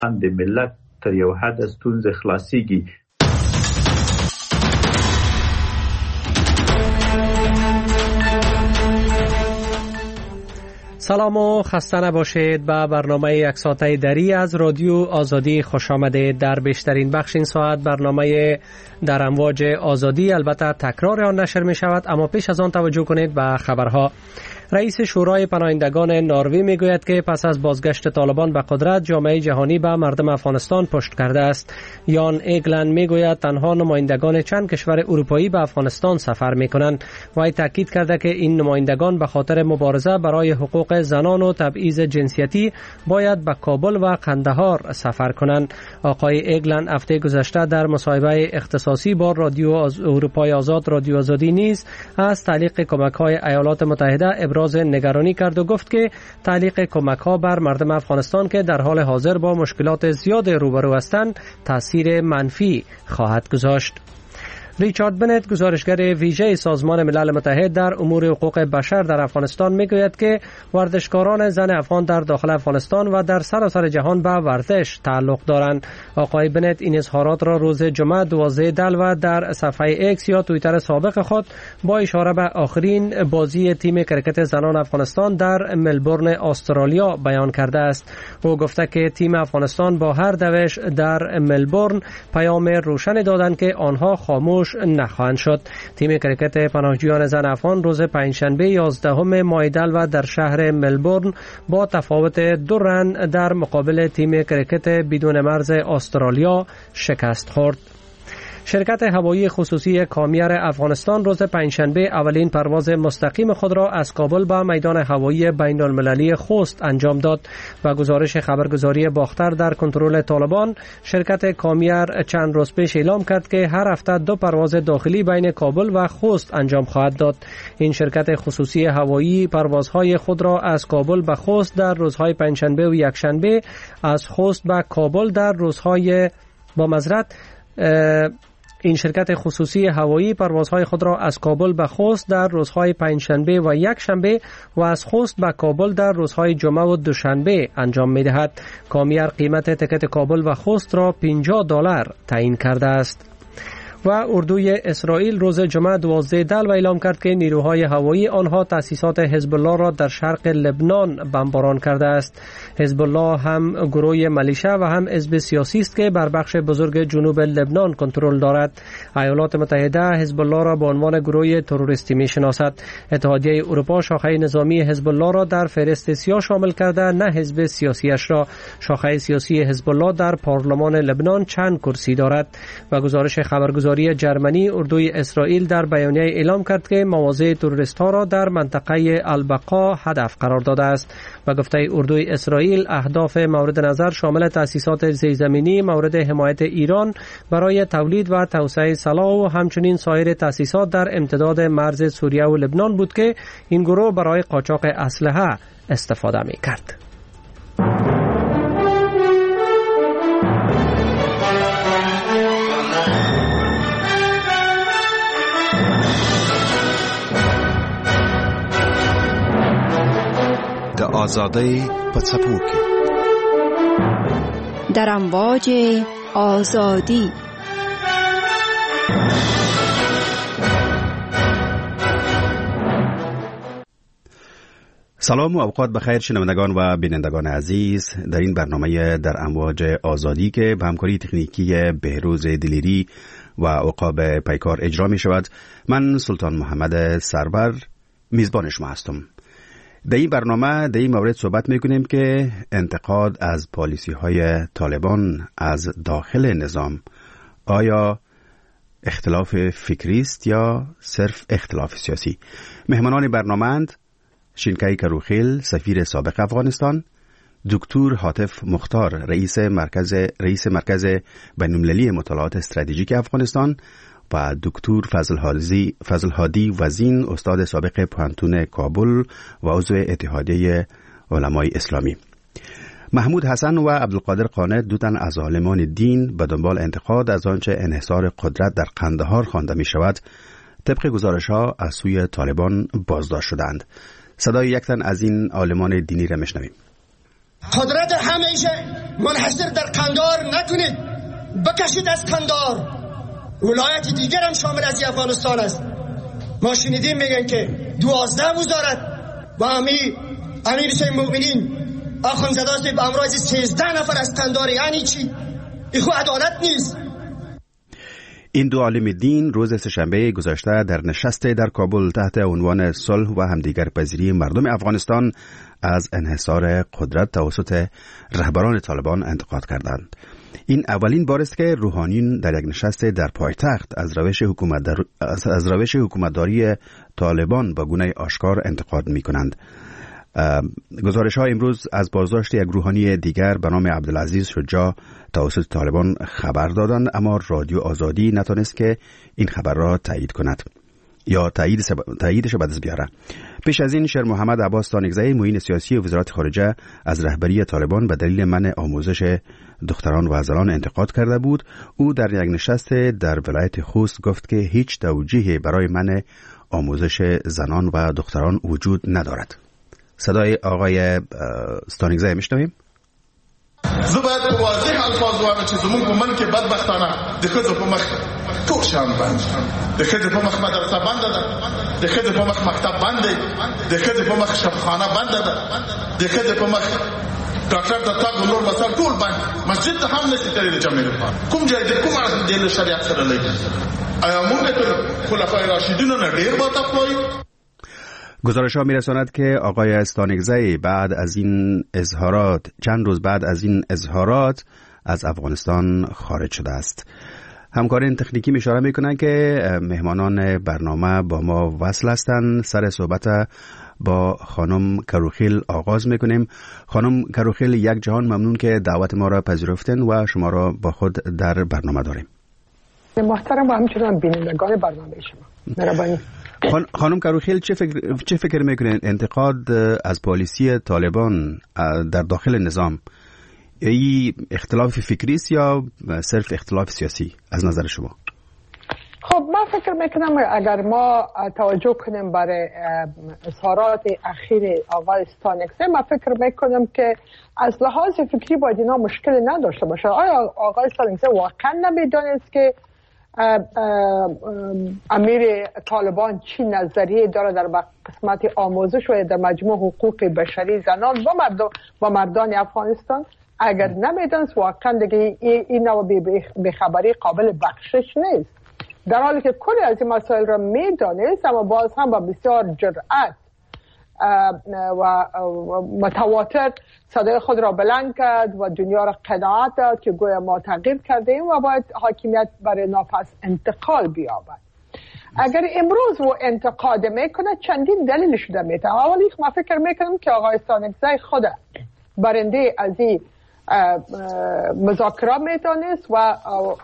د ملت تر یو حد ستونزې خلاصيږي. سلام و خسته نباشید. به برنامه یک ساعته دری از رادیو آزادی خوش آمدید. در بیشترین بخش این ساعت برنامه در امواج آزادی البته تکرار آن نشر می شود، اما پیش از آن توجه کنید به خبرها. رئیس شورای پناهندگان نروژ میگوید که پس از بازگشت طالبان به قدرت جامعه جهانی به مردم افغانستان پشت کرده است. یان ایگلند میگوید تنها نمایندگان چند کشور اروپایی به افغانستان سفر میکنند. وی تاکید کرده که این نمایندگان به خاطر مبارزه برای حقوق زنان و تبعیض جنسیتی باید به کابل و قندهار سفر کنند. آقای ایگلند هفته گذشته در مصاحبه اختصاصی با رادیو اروپای آزاد رادیو آزادی نیز از تعلیق کمک‌های ایالات متحده ابراز نگرانی کرد و گفت که تعلیق کمک‌ها بر مردم افغانستان که در حال حاضر با مشکلات زیاد روبرو هستند تاثیر منفی خواهد گذاشت. ریچارد بنت، گزارشگر ویژه سازمان ملل متحد در امور حقوق بشر در افغانستان میگوید که ورزشکاران زن افغان در داخل افغانستان و در سراسر جهان به ورزش تعلق دارند. آقای بنت این اظهارات را روز جمعه 12 دلو در صفحه ایکس یا توییتر سابق خود با اشاره به آخرین بازی تیم کرکت زنان افغانستان در ملبورن استرالیا بیان کرده است. او گفته که تیم افغانستان با هر دوش در ملبورن پیام روشن دادند که آنها خاموش نخواهند شد. تیم کرکت پناهجویان زن افغان روز پنجشنبه 11 ماه دلو در شهر ملبورن با تفاوت 2 رن در مقابل تیم کرکت بدون مرز استرالیا شکست خورد. شرکت هوایی خصوصی کامیر افغانستان روز پنجشنبه اولین پرواز مستقیم خود را از کابل به میدان هوایی بین المللی خوست انجام داد. و گزارش خبرگزاری باختر در کنترل طالبان، شرکت کامیر چند روز پیش اعلام کرد که هر هفته 2 پرواز داخلی بین کابل و خوست انجام خواهد داد. این شرکت خصوصی هوایی پروازهای خود را از کابل به خوست در روزهای پنجشنبه و یکشنبه، از خوست به کابل در روزهای این شرکت خصوصی هوایی پروازهای خود را از کابل به خوست در روزهای پنجشنبه و یکشنبه و از خوست به کابل در روزهای جمعه و دوشنبه انجام می دهد. کامیر قیمت تکت کابل و خوست را $50 تعیین کرده است. و اردوی اسرائیل روز جمعه 12 دلو اعلام کرد که نیروهای هوایی آنها تأسیسات حزب الله را در شرق لبنان بمباران کرده است. حزب الله هم گروه ملیشه و هم حزب سیاسی است که بر بخش بزرگ جنوب لبنان کنترل دارد. ایالات متحده حزب الله را به عنوان گروه تروریستی می‌شناسد. اتحادیه اروپا شاخه نظامی حزب الله را در فهرست سیاه شامل کرده، نه حزب سیاسیش را. شاخه سیاسی حزب الله در پارلمان لبنان چند کرسی دارد. و گزارش خبرگزاری جرمنی، اردوی اسرائیل در بیانیه اعلام کرد که مواضع تروریست‌ها را در منطقه البقا هدف قرار داده است. و گفته اردوی اسرائیل اهداف مورد نظر شامل تأسیسات زیرزمینی مورد حمایت ایران برای تولید و توسعه سلاح و همچنین سایر تأسیسات در امتداد مرز سوریه و لبنان بود که این گروه برای قاچاق اسلحه استفاده می‌کرد. آزادی پڅپوکي در امواج آزادی. سلام و اوقات بخیر شنوندگان و بینندگان عزیز. در این برنامه در امواج آزادی که به همکاری تکنیکی بهروز دلیری و عقاب پیکار اجرا می شود، من سلطان محمد سرور میزبان شما هستم. در این برنامه در این مورد صحبت میکنیم که انتقاد از پالیسی های طالبان از داخل نظام آیا اختلاف فکری است یا صرف اختلاف سیاسی؟ مهمانان برنامه‌اند شینکای کروخیل، سفیر سابق افغانستان، دکتر حاتف مختار، رئیس مرکز بین‌المللی مطالعات استراتژیک افغانستان و دکتر فضل هادی وزین، استاد سابق پوهنتون کابل و عضو اتحادیه علمای اسلامی. محمود حسن و عبدالقادر قانع، دو تن از عالمان دین به دنبال انتقاد از آنچه انحصار قدرت در قندهار خوانده می شود طبق گزارش‌ها از سوی طالبان بازداشت شدند. صدای یک تن از این عالمان دینی را میشنویم. قدرت همیشه منحصر در قندار نکنید، بکشید از قندار. ولایت دیگر هم شامل از افغانستان است. ما شنیدیم میگن که 12 وزارت و امیر شیخ مومنین آخوندزاده است به امراض 13 نفر از قندار. یعنی چی؟ این خود عدالت نیست. این دو عالم دین روز سه‌شنبه گذشته در نشست در کابل تحت عنوان صلح و همدیگر پذیری مردم افغانستان از انحصار قدرت توسط رهبران طالبان انتقاد کردند. این اولین بار است که روحانیون در یک نشست در پایتخت از روش حکومتداری طالبان با گونه آشکار انتقاد می کنند. گزارش ها امروز از بازداشت یک روحانی دیگر به نام عبدالعزیز شجاع توسط طالبان خبر دادند، اما رادیو آزادی نتونست که این خبر را تایید کند یا تاییدش به دست بیاره. پیش از این شیر محمد عباس تانکزئی معین سیاسی وزارت خارجه از رهبری طالبان به دلیل منع آموزش دختران و زنان انتقاد کرده بود. او در یک نشست در ولایت خوست گفت که هیچ توجیهی برای منع آموزش زنان و دختران وجود ندارد. صدای آقای ستانکزئی میشنویم. زه باید په واضح الفاظ وایم چې زمونږ په ملک کې بدبختانه د ښځو په مخ ټول شیان بند دي. د ښځې په مخ مدرسه بنده ده، د ښځې په مخ مکتب بند دی، د ښځې په مخ شفخانه بنده ده، د ښځې په مخ ډاکټر د تګ او نور مسایل ټول بند. مسجد ته هم نشي تللی د جمعې لپاره. کوم ځای د کوم اړخ دی له شریعت سره لګي؟ آیا موږ تر خلفای راشدینو نه ډېر باطفلایو؟ گزارش ها می رساند که آقای استانکزئی چند روز بعد از این اظهارات از افغانستان خارج شده است. همکاران تکنیکی اشاره می کنند که مهمانان برنامه با ما وصل هستند. سر صحبت با خانم کروخیل آغاز می کنیم. خانم کروخیل، یک جهان ممنون که دعوت ما را پذیرفتن و شما را با خود در برنامه داریم. محترم و همچنان بینندگان برنامه شما، مهربانی. خانم کروخیل، چه فکر میکنین انتقاد از پالیسی طالبان در داخل نظام ای اختلاف فکری است یا صرف اختلاف سیاسی از نظر شما؟ خب من فکر میکنم اگر ما توجه کنیم برای اظهارات اخیر آقای ستانکزئی، من فکر میکنم که از لحاظ فکری باید اینا مشکل نداشته باشه. آیا آقای ستانکزئی واقعا نمیدانست که امیر طالبان چی نظریه داره در قسمت آموزش و در مجموع حقوق بشری زنان و مردان افغانستان؟ اگر نمیدانست واقعا دیگه این نوع بیخبری قابل بخشش نیست، در حالی که کلی از این مسائل را میدانست، اما باز هم با بسیار جرأت و متواتر صدای خود را بلند کرد و دنیا را قناعت داد که گویا ما تغییر کردیم و باید حاکمیت برای ناپس انتقال بیابد. اگر امروز و انتقاد میکنه چندین دلیل شده میتونه. اولی ما فکر میکنم که آقای ستانکزئی خود برنده از این مذاکره میدانست و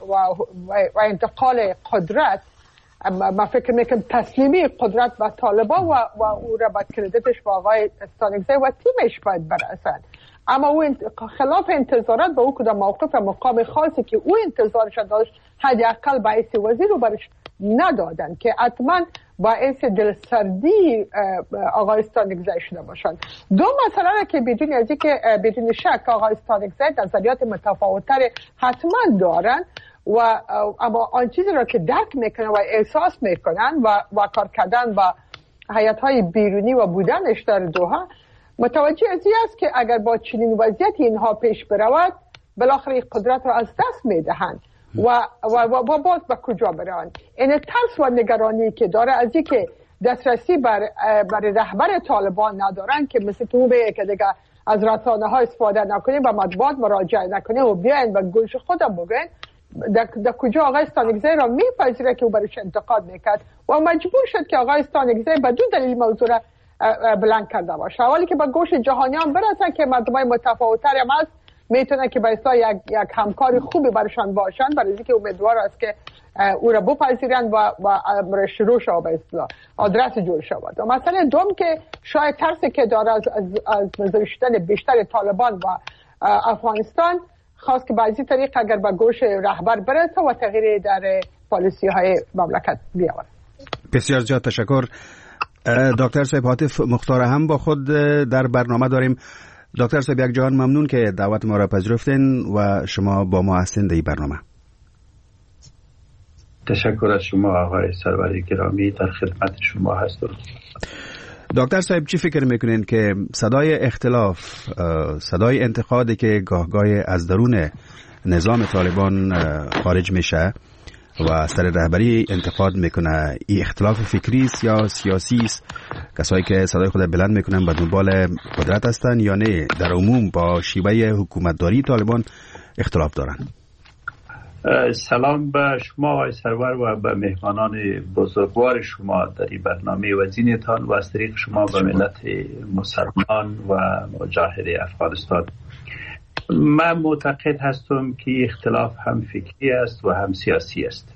انتقال قدرت، ما فکر میکنم تسلیمی قدرت به طالبان و او را با کردیتش با آقای ستانکزئی و تیمش باید برسد. اما او خلاف انتظارات به او کدام موقف مقام خاصی که او انتظارش داشت حداقل باعث وزیر رو برش ندادن که حتما باعث دلسردی آقای ستانکزئی شده باشند. دو مسئله را که بدون شک آقای ستانکزئی نظریات متفاوت‌تر حتما دارن و اما آن چیزی را که درک میکنن و احساس میکنن و کار کردن با هیئت‌های بیرونی و بودنش در دوحه متوجه از این است که اگر با چنین وضعیتی اینها پیش برود بالاخره قدرت را از دست میدهند و باز به کجا برند. این ترس و نگرانی که داره از این که دسترسی بر رهبر طالبان ندارن که مثل تو به که دیگه از رسانه ها استفاده نکنیم و مطبوعات مراجعه نکنیم و بیاین و گوش خودم بگوین، در کجا آقای ستانکزئی را میپذیره که او برش انتقاد میکرد و مجبور شد که آقای ستانکزئی به دو دلیل موضوع را بلند کرده باشه. اولی که به گوش جهانیان برسن که مردمای متفاوت‌تر هم هست میتونه که به اصطلاح یک همکار خوبی برشان باشن، برای اینکه امیدوار است که او را بپذیرند و شروع شود به اصطلاح آدرس جور شود. و مسئله دوم که شاید ترسی که داره از نظر شدن بیشتر طالبان و افغانستان خواست که بعضی طریق اگر به گوش رهبر برسه و تغییر در پالیسی های مملکت بیاورد. بسیار زیاد تشکر. دکتر صاحب، حاطف مختار هم با خود در برنامه داریم. دکتر صاحب یک جان ممنون که دعوت ما را پذیرفتین و شما با ما هستین در این برنامه. تشکر از شما آقای سروری گرامی، در خدمت شما هستم. دکتر صاحب چی فکر میکنین که صدای اختلاف، صدای انتقادی که گاهگاه از درون نظام طالبان خارج میشه و سر رهبری انتقاد میکنه، این اختلاف فکری است یا سیاسی است؟ کسایی که صدای خود بلند میکنن به دنبال قدرت هستن یا نه در عموم با شیوه حکومتداری طالبان اختلاف دارن؟ سلام به شما آقای سرور و به مهمانان بزرگوار شما در این برنامه و زینتان و از طریق شما به ملت مسلمان و مجاهد افغانستان. من معتقد هستم که اختلاف هم فکری است و هم سیاسی است.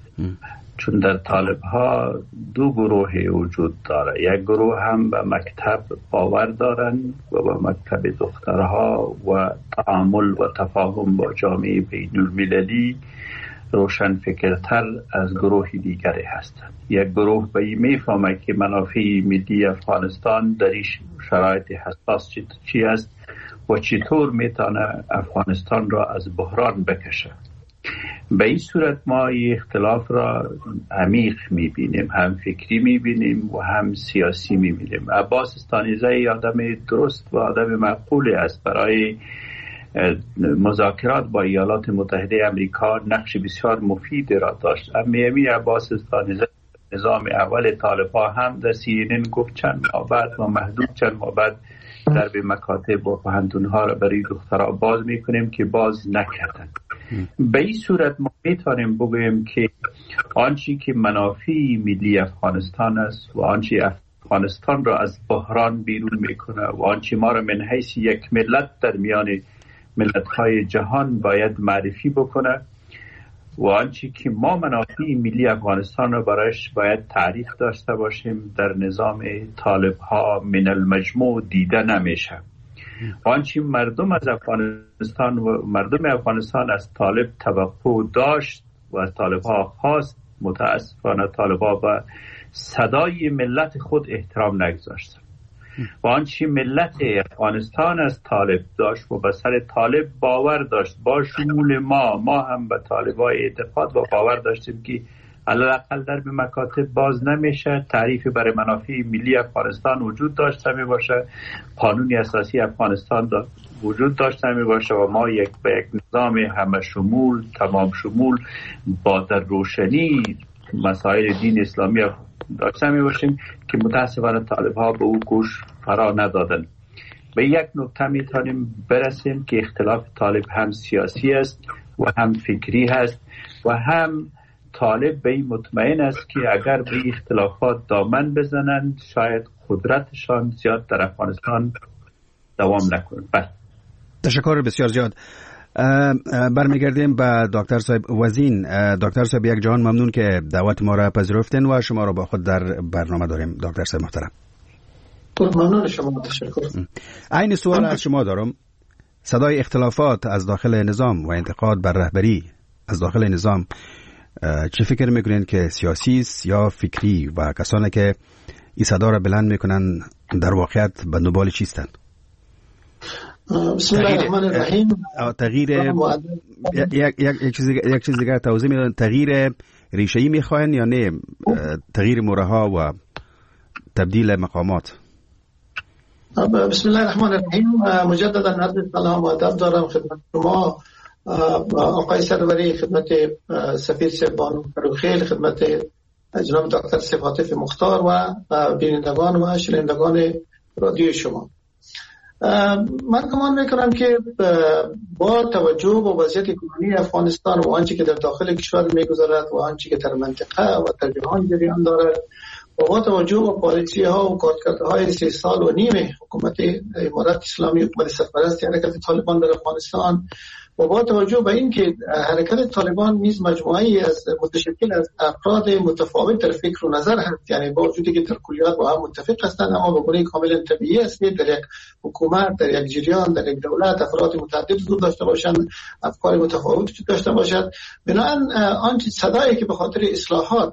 چون در طالب ها دو گروه وجود داره. یک گروه هم به مکتب باور دارن و به مکتب دخترها و تعامل و تفاهم با جامعه بین المللی روشن فکرتر از گروه دیگری هستند. یک گروه به این میفهمه که منافع ملی افغانستان در این شرایط حساس چی است و چطور میتونه افغانستان را از بحران بکشه. به این صورت ما این اختلاف را عمیق میبینیم، هم فکری میبینیم و هم سیاسی میبینیم. عباس استانیزی آدم درست و آدم معقولی است. برای مذاکرات با ایالات متحده امریکا نقش بسیار مفید را داشت. امی عباس استانیزی نظام اول طالبان هم در CNN گفت چند ماه بعد و محدود چند ماه بعد در به مکاتب و پهندونها را برای دخترها باز میکنیم که باز نکردن. به این صورت ما میتونیم بگوییم که آنچه که منافع ملی افغانستان است و آنچه افغانستان را از بحران بیرون میکنه و آنچه ما را من حیث یک ملت در میان ملت‌های جهان باید معرفی بکنه و آنچه که ما منافع ملی افغانستان را برایش باید تعریف داشته باشیم در نظام طالب ها من المجموع دیده نمیشه. آنچه مردم از افغانستان و مردم افغانستان از طالب توقع داشت و از طالب ها خواست، متاسفانه طالب ها به صدای ملت خود احترام نگذاشتند. و آنچه ملت افغانستان از طالب داشت و به سر طالب باور داشت، با شمول ما هم به طالبای اعتقاد و باور داشتیم که علاقل در به مکاتب باز نمیشه، تعریف برای منافع ملی افغانستان وجود داشته می باشه، قانون اساسی افغانستان وجود داشته می باشه و ما یک به یک نظام همه شمول، تمام شمول با در روشنی مسائل دین اسلامی داشته می باشیم که متاسفانه طالب ها به او گوش فرا ندادن. به یک نکته می توانیم برسیم که اختلاف طالب هم سیاسی است و هم فکری هست و هم طالب به این مطمئن است که اگر به اختلافات دامن بزنند شاید قدرتشان زیاد در افغانستان دوام نکنند. تشکر بسیار زیاد. برمیگردیم به دکتر صاحب وزین. دکتر صاحب یک جهان ممنون که دعوت ما را پذیرفتین و شما را با خود در برنامه داریم. دکتر صاحب محترم ممنون شما. تشکر. این سوال از شما دارم. صدای اختلافات از داخل نظام و انتقاد بر رهبری از داخل نظام چه فکر میکنین که سیاسی است یا فکری و کسانی که این صدا را بلند میکنن در واقعیت به دنبال چیستند؟ بسم الله الرحمن الرحیم. تغییر یک چیز دیگر توضیح میدن. تغییر ریشه‌ای میخواین یا نه تغییر مرها و تبدیل مقامات؟ بسم الله الرحمن الرحیم. مجددا عرض سلام و ادب دارم خدمت شما آقای سروری، خدمت سفیر سبانو فروخیل، خدمت جناب دکتر صفاتف مختار و بینندگان و شنوندگان رادیو شما. من گمان میکنم که با توجه به وضعیت اکنومی افغانستان و آنچه که در داخل کشور میگذرد و آنچه که در منطقه و در جهان جریان دارد و با توجه به پالیسی ها و کارکردهای 3 سال و نیم حکومت امارت اسلامی، حکومت سرپرست حرکت طالبان در افغانستان و با توجه به این که حرکت طالبان نیز مجموعه‌ای از متشکل از افراد متفاوت در فکر و نظر هست، یعنی با وجودی که در کلیات با هم متفق هستند اما به گونه کاملا طبیعی است در یک حکومت، در یک جریان، در یک دولت افراد متعدد وجود داشته باشند، افکار متفاوت وجود داشته باشد. بنابراین آنچه صدایی که به خاطر اصلاحات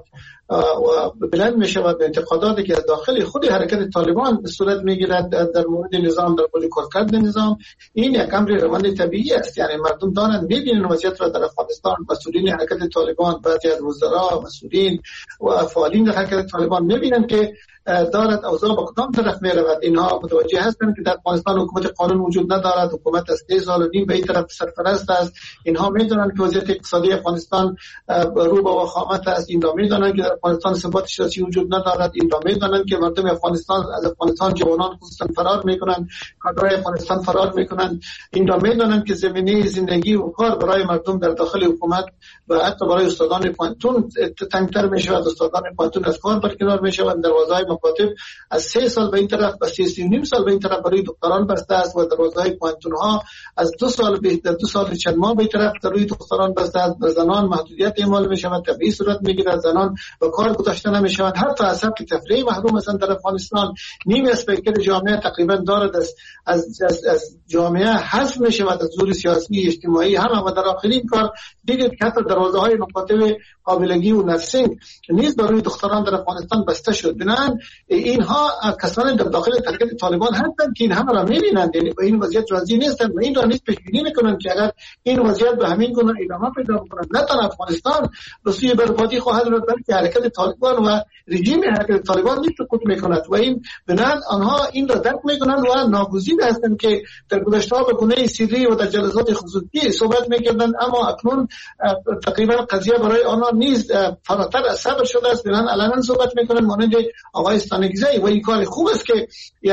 و بلند می شود به انتقاداتی که از داخل خود حرکت طالبان صورت می گیرد در مورد نظام، در مورد کارکرد نظام. این یک امر روند طبیعی است. یعنی مردم دارند می‌بینند وضعیت را در افغانستان. مسئولین حرکت طالبان، بعضی از وزرا، مسئولین و فعالین در حرکت طالبان می‌بینند که دارد اوضاع به کدام طرف می رود. اینها متوجه هستند که در افغانستان حکومت قانون وجود ندارد. حکومت از 3 سال و نیم به این طرف سرپرست است. اینها می‌دانند که وضعیت اقتصادی افغانستان رو به وخامت است. این را می‌دانند که در افغانستان ثبات سیاسی وجود ندارد. این را می‌دانند که مردم افغانستان از افغانستان، جوانان خصوصا فرار می‌کنند، کادرهای افغانستان فرار می‌کنند. این را می‌دانند که زمینه زندگی و کار برای مردم در داخل حکومت و حتی برای استادان پانتون تنگتر می‌شود. استادان پانتون از کار برکنار می‌شوند. دروازه‌های مکاتب از 3 سال به این طرف و 3.5 سال به این طرف برای دکتران بسته است و دروازه‌های پانتون ها از 2 سال به 2 سال چند ماه به این طرف برای دکتران بسته است. زنان محدودیت اعمال می‌شود، طبیعی صورت می‌گیرد، زنان به کار گذاشته نمی‌شوند، حتی از سبک تفریح محروم هستند در افغانستان. نیم اسپیکر جامعه تقریبا دارد از جامعه حذف می‌شود، از زور سیاسی اجتماعی هم. و در آخرین کار دیدید که حتی دروازه‌های مکاتب قابلگی و نرسینگ نیز برای دختران در افغانستان بسته شد. بنابراین اینها کسانی در داخل حرکت طالبان هستند که این همه را می‌بینند، یعنی به این وضعیت راضی نیستند و این را نیز پیش بینی می‌کنند که اگر این وضعیت به همین گونه ادامه پیدا کند نه تنها افغانستان به سوی بربادی خواهد رفت، بلکه حرکت طالبان و رژیم حرکت طالبان نیز سقوط می‌کند. و این بنابراین آنها این را درک می‌کنند و ناگزیر هستند که در گذشته به گونه سری و در جلسات خصوصی صحبت می‌کردند، اما اکنون تقریبا قضیه برای آنها نیز فراتر از صبر شده است. بنابراین علنا صحبت می‌کنند مانند آقای استانگزی و این کار خوب است که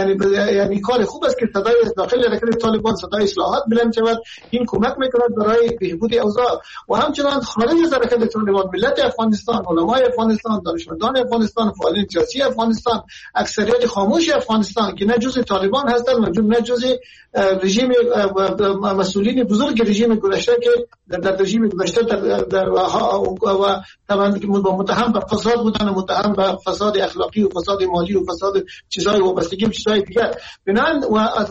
یعنی کار خوب است که صدای داخل حرکت طالبان، صدای اصلاحات بلند شود. این کمک می‌کند برای بهبود اوضاع. و همچنان خارج از حرکت طالبان ملت افغانستان، علمای افغانستان، دانشمندان افغانستان، فعالین سیاسی افغانستان، اکثریت خاموش افغانستان که نه جزء طالبان هستند و نه جزء رژیم مسئولین بزرگ رژیم گذشته که در رژیم گذشته در و متهم به فساد بودن و متهم به فساد اخلاقی و فساد مالی و فساد چیزهای وابستگی و چیزهای دیگر. بنابراین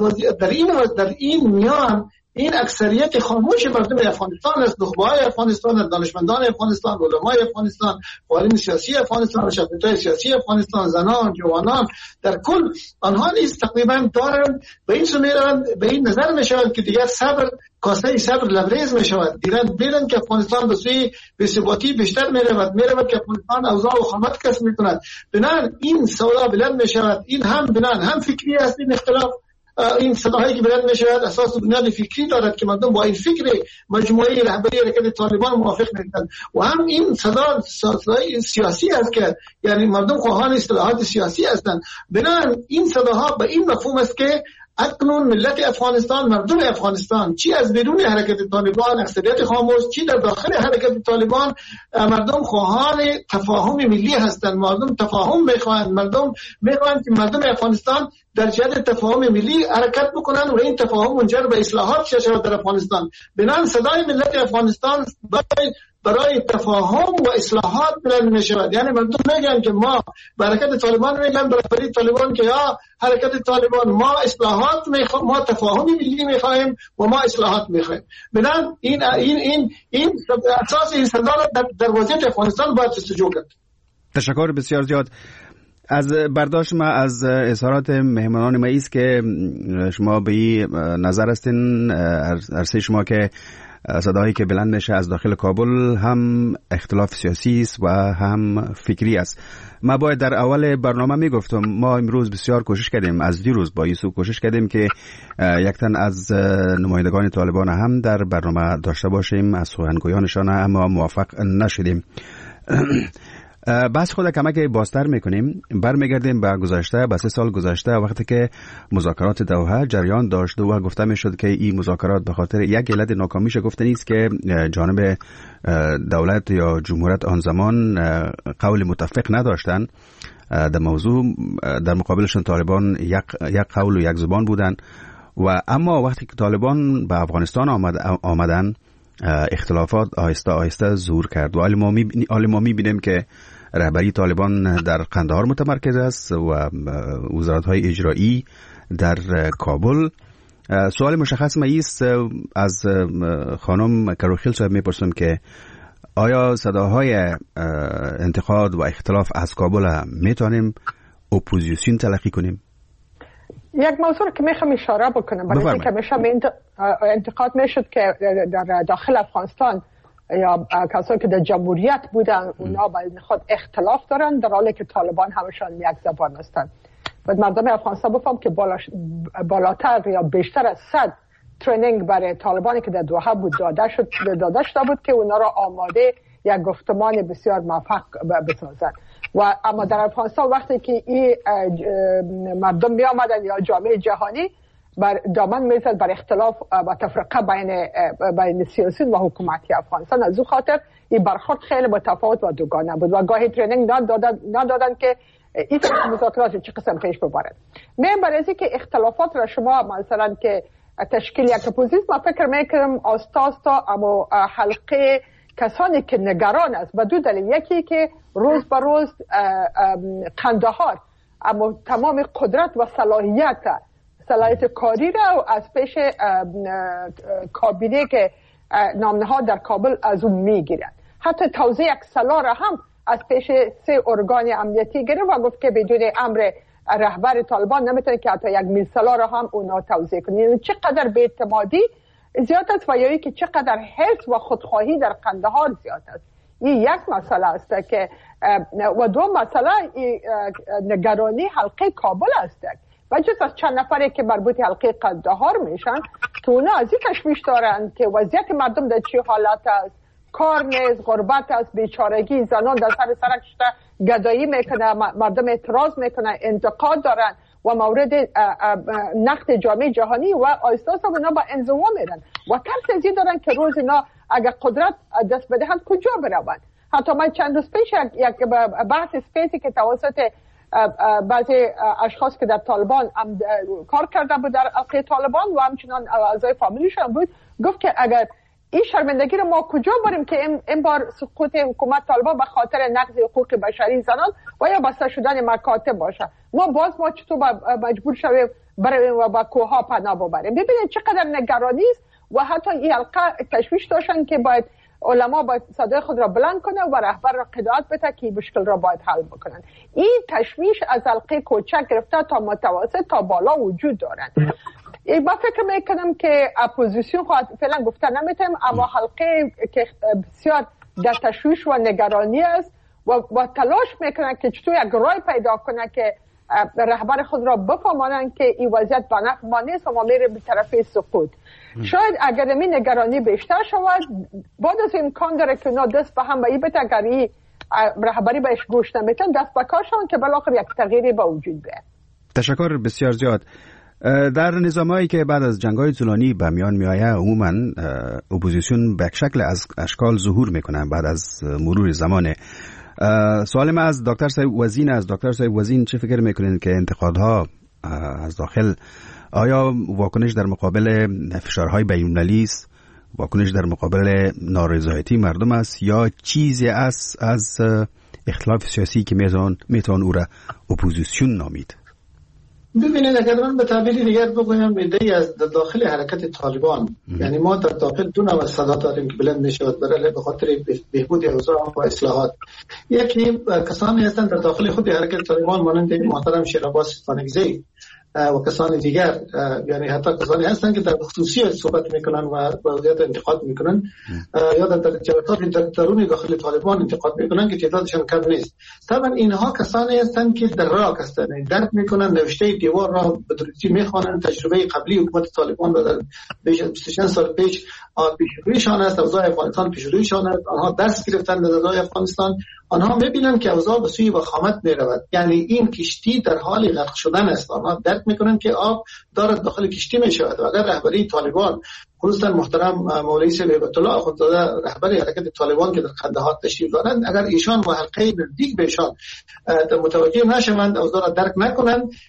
در این میان این اکثریت خاموش مردم افغانستان است، نخبه‌های افغانستان، دانشمندان افغانستان، علمای افغانستان، فعالین سیاسی افغانستان، شخصیت‌های سیاسی افغانستان، زنان، جوانان، در کل آنها نیز تقریبا دارند به این سمیران به این نظر می‌شود که دیگر کاسه صبر لبریز می‌شود. دیدن که افغانستان به سوی بی‌ثباتی بیشتر می‌رود که افغانستان اوضاع و خامت کسب می‌کند. بنابراین این سوال بلند می‌شود. این هم فکری است. این اختلاف، این صداهایی که بلند می‌شود اساس بنیاد فکری دارد که مردم با این فکر مجموعه رهبری حرکت طالبان موافق نیستند و هم این صدای سیاسی است که یعنی مردم خواهان اصلاحات سیاسی هستند. بنابراین این صداها به این مفهوم است که اکنون ملت افغانستان، مردم افغانستان، چی از بیرون حرکت طالبان اکثریت خاموش، چی در داخل حرکت طالبان مردم خواهان تفاهم ملی هستند. مردم تفاهم میخواهند، مردم میخواهند که مردم افغانستان در جهت تفاهم ملی حرکت بکنند و این تفاهم منجر به اصلاحات شود در افغانستان. بنابراین صدای ملت افغانستان برای تفاهم و اصلاحات بلند می شود. یعنی مردم میگن که ما حرکت طالبان میگن برای طالبان که یا حرکت طالبان ما اصلاحات میخوایم، ما تفاهم ملی میخوایم و ما اصلاحات میخوایم. بنابراین این اساس این صدا در وضعیت افغانستان باید جستجو کرد. تشکر بسیار زیاد. از برداشت ما از اظهارات مهمانان ما است که شما به این نظر هستین عرصه شما که صداهایی که بلند میشه از داخل کابل هم اختلاف سیاسی است و هم فکری است. ما باید در اول برنامه میگفتم ما امروز بسیار کوشش کردیم، از دیروز با یسوع کوشش کردیم که یک تن از نمایندگان طالبان هم در برنامه داشته باشیم، از سخنگویانشان، اما موفق نشدیم. بحث خود کمک بازتر میکنیم، برمیگردیم به گذشته، به 3 سال گذشته وقتی که مذاکرات دوحه جریان داشت و گفته میشد که این مذاکرات به خاطر یک علت ناکامیش گفته نیست که جانب دولت یا جمهوریت آن زمان قول متفق نداشتن در موضوع، در مقابلشون طالبان یک قول و یک زبان بودن. و اما وقتی که طالبان به افغانستان آمدن اختلافات آهسته آهسته ظهور کرد و حال ما می‌بینیم که رهبری طالبان در قندهار متمرکز است و وزارت‌های اجرایی در کابل. سوال مشخص ما است از خانم کروخیل صاحب میپرسم که آیا صداهای انتقاد و اختلاف از کابل میتونیم اپوزیسیون تلقی کنیم؟ یک موضوع که میخوام اشاره بکنم، برای اینکه میشه انتقاد میشد که در داخل افغانستان یا کسایی که در جمهوریت بودن اونا بین خود اختلاف دارن، در حالی که طالبان همشان یک زبان هستند. و مردم افغانستان بفهم که بالاتر یا بیشتر از 100 ترینینگ برای طالبانی که در دوحه بود داده شده بود که اونا را آماده یک گفتمان بسیار موفق بسازن. و اما در افغانستان وقتی که این مردم می آمدن یا جامعه جهانی بر دامن میزد بر اختلاف و تفرقه بین سیاسیون و حکومتی افغانستان، از او خاطر این برخورد خیلی متفاوت و دوگانه بود و گاهی ترینینگ ندادن که این مذاکرات چه قسم پیش ببرد. من برای اینکه اختلافات را شما مثلا که تشکیل یک اپوزیسیون، ما فکر میکنم آستا اما حلقه کسانی که نگران است و دو دلیل، یکی که روز به روز قندهار اما تمام قدرت و صلاحیت کاری را از پیش کابینه که نامنهاد در کابل از اون میگیرند. حتی توزیع یک سلاح را هم از پیش 3 ارگان امنیتی گرفت و گفت که بدون امر رهبر طالبان نمیتونه که حتی 1 میل سلاح را هم اونا توزیع کنه. یعنی چقدر بی‌اعتمادی زیاد است و یا که چقدر حرص و خودخواهی در قندهار زیاد است. این یک مسئله است که و دو مسئله نگرانی حلقه کابل است و جز از چند نفری که مربوط حلقه قندهار میشن که اونا از این تشویش دارن که وضعیت مردم در چه حالت است، کار نیست، غربت است، بیچارگی، زنان در سر شده گدایی میکنه، مردم اعتراض میکنه، انتقاد دارن و مورد نقد جامعه جهانی و آیستاس اونا با انزوا میرن و ترس از این دارن که روز اینا اگر قدرت دست بدهند کجا بروند. حتی من چند روز پیش یک بحث اسپیسی که توسط بعضی اشخاص که در طالبان کار کرده بود در حلقه طالبان و همچنان اعضای فامیلیشان بود، گفت که اگر این شرمندگی رو ما کجا بریم که این بار سقوط حکومت طالبان به خاطر نقض حقوق بشری زنان و یا بسته شدن مکاتب باشه، ما چطور مجبور شویم بریم و با کوها پناه ببریم. ببینید چقدر نگرانی است و حتی این حلقه تشویش داشتن که باید علما باید صدای خود را بلند کنه و رهبر را قضاوت بده که مشکل را باید حل بکنن. این تشویش از حلقه کوچک گرفته تا متوسط تا بالا وجود دارند. من فکر میکنم که اپوزیسیون فعلا گفته نمیتونم، اما حلقه که بسیار در تشویش و نگرانی است و تلاش میکنن که چطور یک راه پیدا کنه که رهبر خود را بفهمانند که این وضعیت به نفع ما نیست و ما میریم به طرف سقوط. شاید اگر این نگرانی بیشتر شود بعد از امکان داره که اونا دست به هم بده، اگر این رهبری بهش گوش نمیتن دست به کار شون که بالاخره یک تغییری به وجود بیاد. تشکر بسیار زیاد. در نظامایی که بعد از جنگ‌های طولانی به میان میآید عموما اپوزیسیون به شکل از اشکال ظهور میکنه بعد از مرور زمان. سوال من از دکتر صاحب وزین چه فکر میکنین که انتقادها از داخل آیا واکنش در مقابل فشارهای بین‌المللی است، واکنش در مقابل نارضایتی مردم است یا چیزی است از اختلاف سیاسی که میتوان او را اپوزیسیون نامید؟ ببینید اگر من به تعبیر دیگر بگویم ایده از داخل حرکت طالبان، یعنی ما در داخل دو نوع صدا داریم که بلند میشود برای به خاطر بهبود اوضاع و اصلاحات. یکی کسانی هستند در داخل خود حرکت طالبان مانند محترم شیرعباس فانگزی و کسان دیگر، یعنی حتی کسانی هستند که در خصوصیت صحبت میکنن و وضعیت انتقاد میکنن یا در جبهات درون داخل طالبان انتقاد میکنن که تعدادشان کم نیست. طبعا اینها کسانی هستند که در راه هستند، درک میکنن، نوشته دیوار را به درستی میخوانند، تجربه قبلی حکومت طالبان را در بیش از 26 سال پیش پیشرویشان است، اوضاع افغانستان پیشرویشان است، آنها درس گرفتند از اوضاع افغانستان، آنها میبینن که اوضاع به سوی وخامت میرود، یعنی این کشتی در حال غرق شدن است. آنها درک میکنن که آب دارد داخل کشتی میشود و اگر رهبری طالبان خصوصا محترم مولوی صاحب هیبت الله اخوندزاده رهبر حرکت طالبان که در قندهار تشریف دارند، اگر ایشان و حلقه نزدیک بهشان متوجه نشوند، اوضاع را درک نکنند،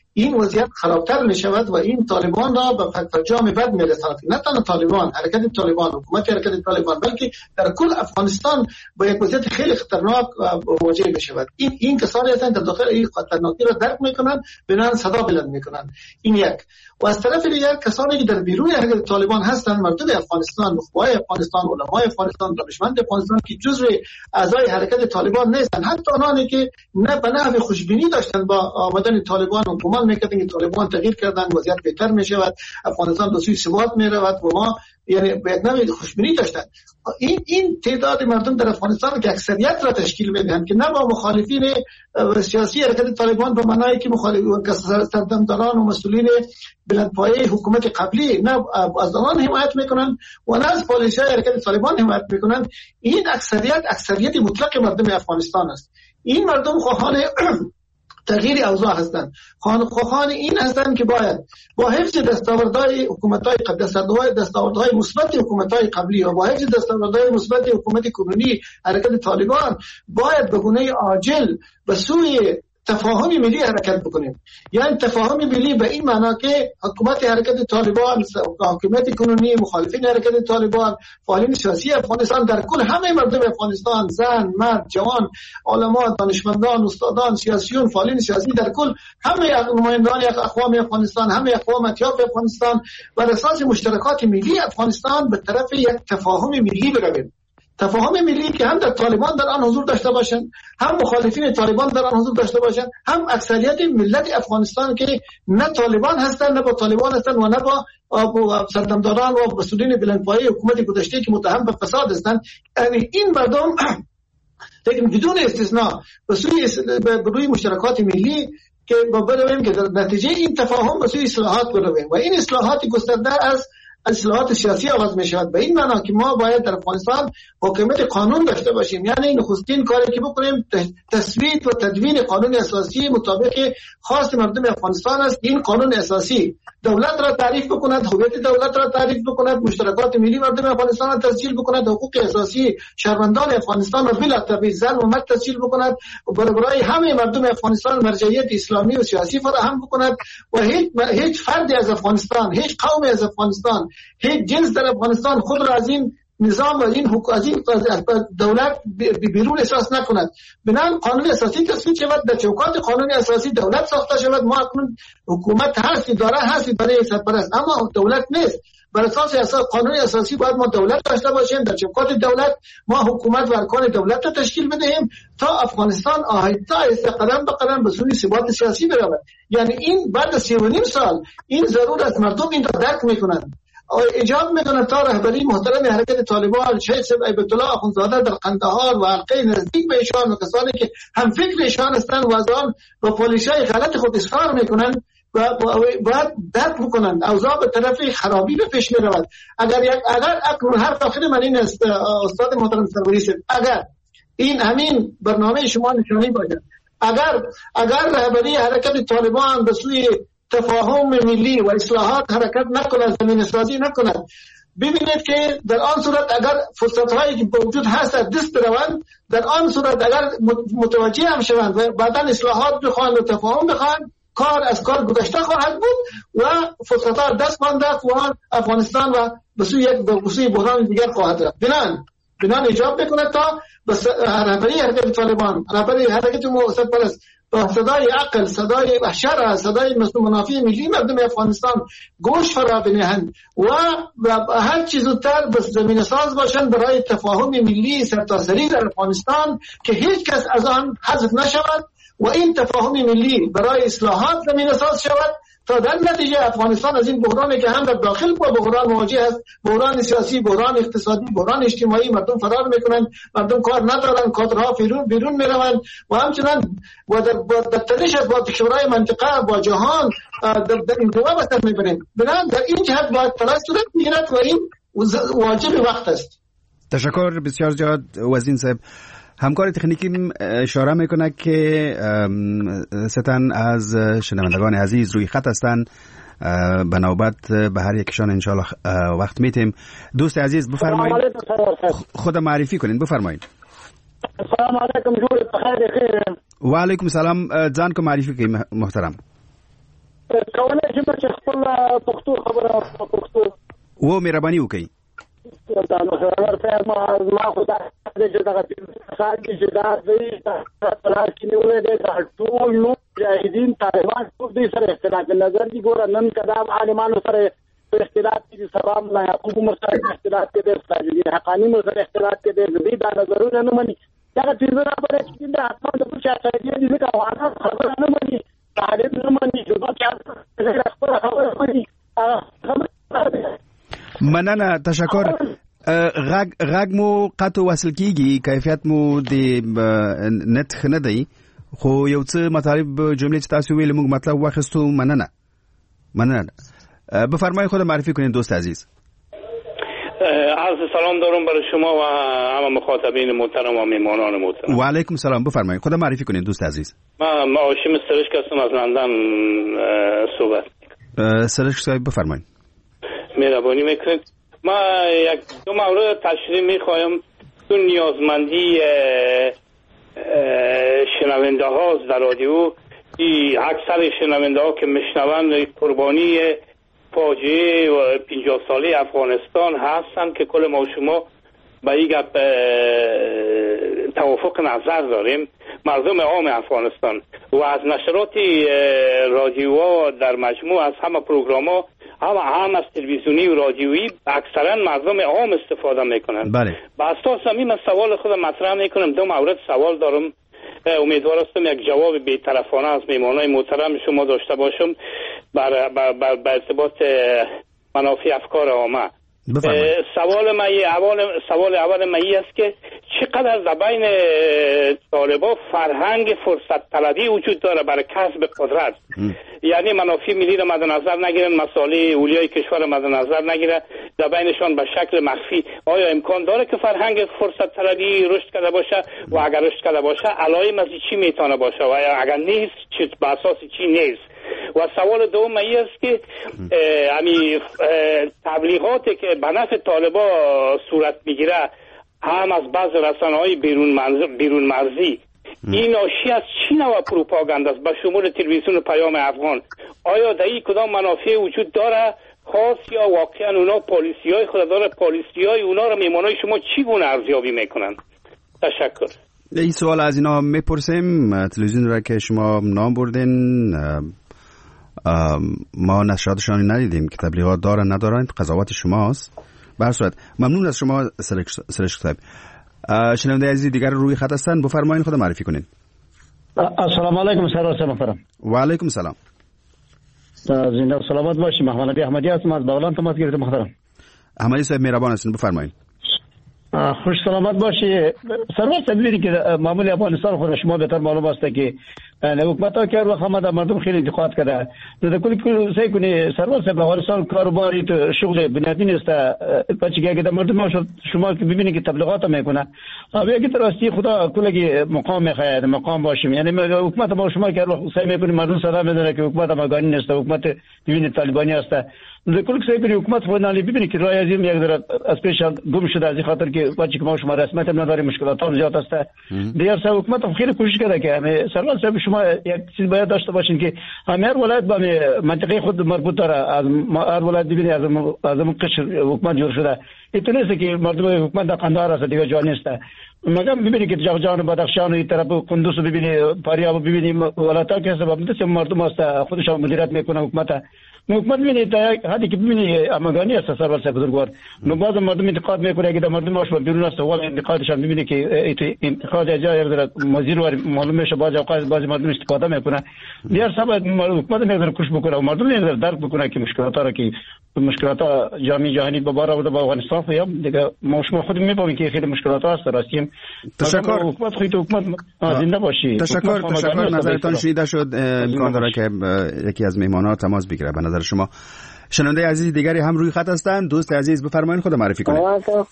این وضعیت خرابتر می شود و این طالبان را به فرجام بد می رساند. نه تنها طالبان، حرکت طالبان، حکومت حرکت طالبان، بلکه در کل افغانستان با یک وضعیت خیلی خطرناک مواجه می شود. این کسانی هستند که داخل این خطرناکی را درک می کنند، بنان صدا بلند می کنند. این یک. و از طرف دیگر کسانی که در بیرون حرکت طالبان هستند، مردم افغانستان، نخبه‌های افغانستان، علمای افغانستان، دانشمند افغانستان که جزء اعضای حرکت طالبان نیستند، حتی آنانی که نه به نحو خوشبینی داشتند با آمدن طالبان و گمان می‌کردند که طالبان تغییر کردن وضعیت بهتر می‌شود، افغانستان به سوی ثبات می‌رود و ما یعنی به یک نوع خوشبینی داشتند. این تعداد مردم در افغانستان که اکثریت را تشکیل میدهند که نه با مخالفین سیاسی حرکت طالبان به معنای که مخالفین سردمداران و مسئولین بلندپایه حکومت قبلی نه از آنان حمایت میکنند و نه از پالیسی‌های حرکت طالبان حمایت میکنند. این اکثریت مطلق مردم افغانستان است. این مردم خواهان تغییر اوضاع هستند، خواهان این هستند که باید با حفظ دستاوردهای حکومت‌های دستاوردهای مثبت حکومت‌های قبلی و با حفظ دستاوردهای مثبت حکومت کنونی حرکت طالبان باید به گونه عاجل به سوی تفاهم ملی حرکت بکنیم. یعنی تفاهم ملی به این معنا که حکومت حرکت طالبان، حکومت کنونی، مخالفین حرکت طالبان، فعالین سیاسی افغانستان، در کل همه مردم افغانستان، زن، مرد، جوان، علما، دانشمندان، استادان، سیاسیون، فعالین سیاسی، در کل همه نمایندگان اقوام افغانستان، همه اقوام اطیاف افغانستان بر اساس مشترکات ملی افغانستان به طرف یک تفاهم ملی برویم. تفاهم ملی که هم در طالبان در آن حضور داشته باشند، هم مخالفین طالبان در آن حضور داشته باشند، هم اکثریت ملت افغانستان که نه طالبان هستند نه با طالبان هستند و نه با سردمداران و مسئولین بلندپایه حکومت گذشته که متهم به فساد هستند. یعنی این مردم لیکن بدون استثناء به روی مشترکات ملی که برویم که در نتیجه این تفاهم به سوی اصلاحات برویم و این اصلاحات گسترده از اصلاحات سیاسی آغاز می شود. به این معنا که ما باید در افغانستان حکومت قانون داشته باشیم. یعنی نخستین کاری که بکنیم تصویب و تدوین قانون اساسی مطابق خواست مردم افغانستان است. این قانون اساسی دولت را تعریف بکند، هویت دولت را تعریف بکند، مشترکات ملی مردم افغانستان را تسجیل بکند، حقوق اساسی شهروندان افغانستان را بلا تبعیض زن و مرد تسجیل بکند و برای همه مردم افغانستان مرجعیت اسلامی و سیاسی فراهم بکند و هیچ فردی از افغانستان، هیچ قومی از افغانستان، هیچ جنس در افغانستان خود را از این نظام و از این دولت بیرون احساس نکند. بنابراین قانون اساسی تصویب شود، در چوکات قانون اساسی دولت ساخته شود. ما اکنون حکومت هست، اداره هست، برای سرپرست، اما دولت نیست. بر اساس قانون اساسی باید ما دولت داشته باشیم. در چوکات دولت ما حکومت و ارکان دولت را تشکیل بدهیم تا افغانستان آهسته قدم به قدم به سوی ثبات سیاسی برود. یعنی این بعد 3.5 سال این ضرور است مردم این را درک میکنند. ایجاب میکنه تا رهبری محترم حرکت طالبان شیخ ایبت الله اخوندزاده در قندهار و حلقه نزدیک به ایشان و کسانی که هم فکر ایشان هستند و از آن با پالیسی‌های غلط خود اصرار میکنند و باید درک بکنند اوضاع به طرف خرابی به پیش میرود. اگر اکنون حرف آخر من این است استاد محترم سروری صاحب، اگر این همین برنامه شما نشانی باشد، اگر رهبری حرکت طالبان به سوی تفاهم ملی و اصلاحات حرکت نکند، زمین سازی نکند، ببینید که در آن صورت اگر فرصت‌هایی که موجود هست دست بروند، در آن صورت اگر متوجه هم شوند و بعداً اصلاحات بخواهند و تفاهم بخواهند، کار از کار گذشته خواهد بود و فرصت‌ها دست مانده و افغانستان و به سوی بحران دیگر خواهد رفت. بنان ایجاب بکند تا رهبری حرکت طالبان، رهبری حرکت سرپرست با صدای عقل، صدای شرع، صدای منافع ملی مردم افغانستان گوش فرا بنهند و هر چیز زودتر به زمین ساز باشند برای تفاهم ملی سرتاسری در افغانستان که هیچ کس از آن حذف نشود و این تفاهم ملی برای اصلاحات زمین ساز شود تا در نتیجه افغانستان از این بحرانی که هم در داخل با بحران مواجه است، بحران سیاسی، بحران اقتصادی، بحران اجتماعی، مردم فرار میکنند، مردم کار ندارند، کادرها بیرون میروند و همچنان و در تنش با کشورهای منطقه با جهان در انزوا به سر میبریم. بنابراین در این جهت باید تلاش صورت میگیرد و این واجب وقت است. تشکر بسیار زیاد وزین صاحب. همکار تکنیکی اشاره میکنه که ستن از شنوندگان عزیز روی خط هستند، به نوبت به هر یکشان انشالله وقت میتیم. دوست عزیز بفرمایید، خود معرفی کنین، بفرمایید. السلام علیکم، جور بخیر. و علیکم السلام، جان کو معرفی کنین محترم. کولای شم چې خپل پښتو خبره پښتو و مهرباني وکړئ. دا نو خبر ما خو دا چې دا خاص چې دا د کې نیولې ده ټول نو مجاهدین طالبان ټول دې سره اختلاف نظر دي. ګوره نن کدا عالمانو سره اختلاف دي، سلام الله یعقوب مرسل اختلاف دي، سراج حقانی مرسل اختلاف دي، دا نظرونه نه مني. دا چې زه را پرې چې دا خپل د شاعري دي ځکه وانا خبره نه مني، طالب نه مني، جو چې خبره مني. مننه، تشکر. غږ مو قطع وصل کیږي، کیفیت مو د نت نه دی، خو یو څه مطالب جملې چې تاسو ویل موږ مطلب واخیستو. مننه. بفرمایید خود معرفی کنید دوست عزیز. عرض سلام دارم برای شما و همه مخاطبین محترم و میهمانان محترم. و علیکم سلام. بفرمایید خود معرفی کنید دوست عزیز. من هاشم سرشک هستم، از لندن صحبت. سرشک صاحب بفرمایید. مهربانی میکنید. ما یک دو مورد تشریح میخوایم. تو نیازمندی شنونده ها در رادیو، اکثر شنونده ها که میشنوند قربانی فاجعه و 50 ساله افغانستان هستند که کل ما شما به این گپ توافق نظر داریم. مردم عام افغانستان و از نشرات رادیوها در مجموع از همه پروگرام‌ها هم از تلویزیونی و رادیویی اکثرا مردم عام استفاده میکنند. بله. با اساس همین سوال خود مطرح میکنم. دو مورد سوال دارم، امیدوار هستم یک جواب بی‌طرفانه از میهمانای محترم شما داشته باشم بر ارتباط منافع افکار عامه. سوال اول من است که چقدر در بین طالبان فرهنگ فرصت طلبی وجود داره برای کسب قدرت، یعنی منافع ملی را مد نظر نگیرن، مسائل اولیای کشور مد نظر نگیره، در بینشان به شکل مخفی آیا امکان داره که فرهنگ فرصت طلبی رشد کرده باشه؟ و اگر رشد کرده باشه علائم از چی میتونه باشه و اگر نیست به اساس چی نیست؟ و سوال دوم است که همین تبلیغاتی که به نفع طالبا صورت میگیره هم از بعض رسانه‌های بیرون مرزی، این ناشی از چی نوع پروپاگاندا است به شمول تلویزیون پیام افغان؟ آیا در این کدام منافع وجود داره خاص یا واقعا اونا پالیسی‌های خود داره؟ پالیسی‌های اونا رو میهمانای شما چی گونه ارزیابی میکنن؟ تشکر. این سوال از اینا میپرسیم. تلویزیون را که شما نام بردین ما نشراتشان ندیدیم که تبلیغات دارن ندارن، قضاوت شماست. به هر صورت ممنون از شما سرشک صاحب. شنونده عزیز دیگر روی خط هستن، بفرمایید خود معرفی کنین. السلام علیکم سرور محترم. و علیکم سلام. زنده و سلامت باشی. محمد نبی احمدی هستم از بغلان تماس گرفتم محترم. احمدی صاحب مهربان هستین، بفرمایید. خوش سلامت باشی. سرور صاحب می‌بینید که معمولی افغانستان خود شما بهتر معلوم است که حکومت ها که هر وقت همه مردم خیلی انتقاد کرده. در کلی سعی کنی سرور صاحب افغانستان کاروباری تو شغل بنیادی نیست. بچه که در مردم شما که ببینید که تبلیغات میکنه. اولی که راستی خدا کلی مقام میخواد مقام باشیم. یعنی حکومت ما شما که هر وقت سعی میکنی مردم صدا میدونه که حکومت افغانی نیست، حکومت ببینید طالبانی است. در کل سعی کنی حکومت خود نالی ببینید که رای عظیم یک ذره از پیش گم شده از این خاطر که بچه که ما شما رسمیت نداریم، مشکلات هم زیاد است. دیگر سه حکومت هم خیلی کوشش کرده که سرور صاحب شما یک چیز باید داشته باشین که هر ولایت با منطقه خود مربوط داره. از هر ولایت ببینید از اون قشر حکومت جور شده. اینطور نیست که مردم حکومت در قندهار است دیگه جا نیست. مگر ببینید که جغجان بدخشان این طرف قندوز ببینید، فاریاب ببینید، ولایت‌ها که سبب دست مردم است خودشون مدیریت میکنه حکومت. حکومت ببینید حدی که ببینید امگانی است سرور صاحب بزرگوار. نو باز مردم انتقاد میکنه که مردم باش بیرون است ولی انتقادشان ببینید که انتقاد جای وزیر معلوم میشه باز اوقات باز مردم استفاده میکنه. دیگر سبب حکومت میذاره کوش بکنه و مردم میذاره درک بکنه که مشکلات را که مشکلات جامعه جهانی به بار آورده با افغانستان خو دیگه ما شما خود میبینیم که خیلی مشکلات هست راستیم. تشکر. حکومت خود حکومت زنده باشی. تشکر نظرتان شنیده شد. امکان داره که یکی از مهمانان تماس بگیره. به نظر شما شنونده عزیز دیگری هم روی خط هستند. دوست عزیز بفرمایید خود معرفی کنید.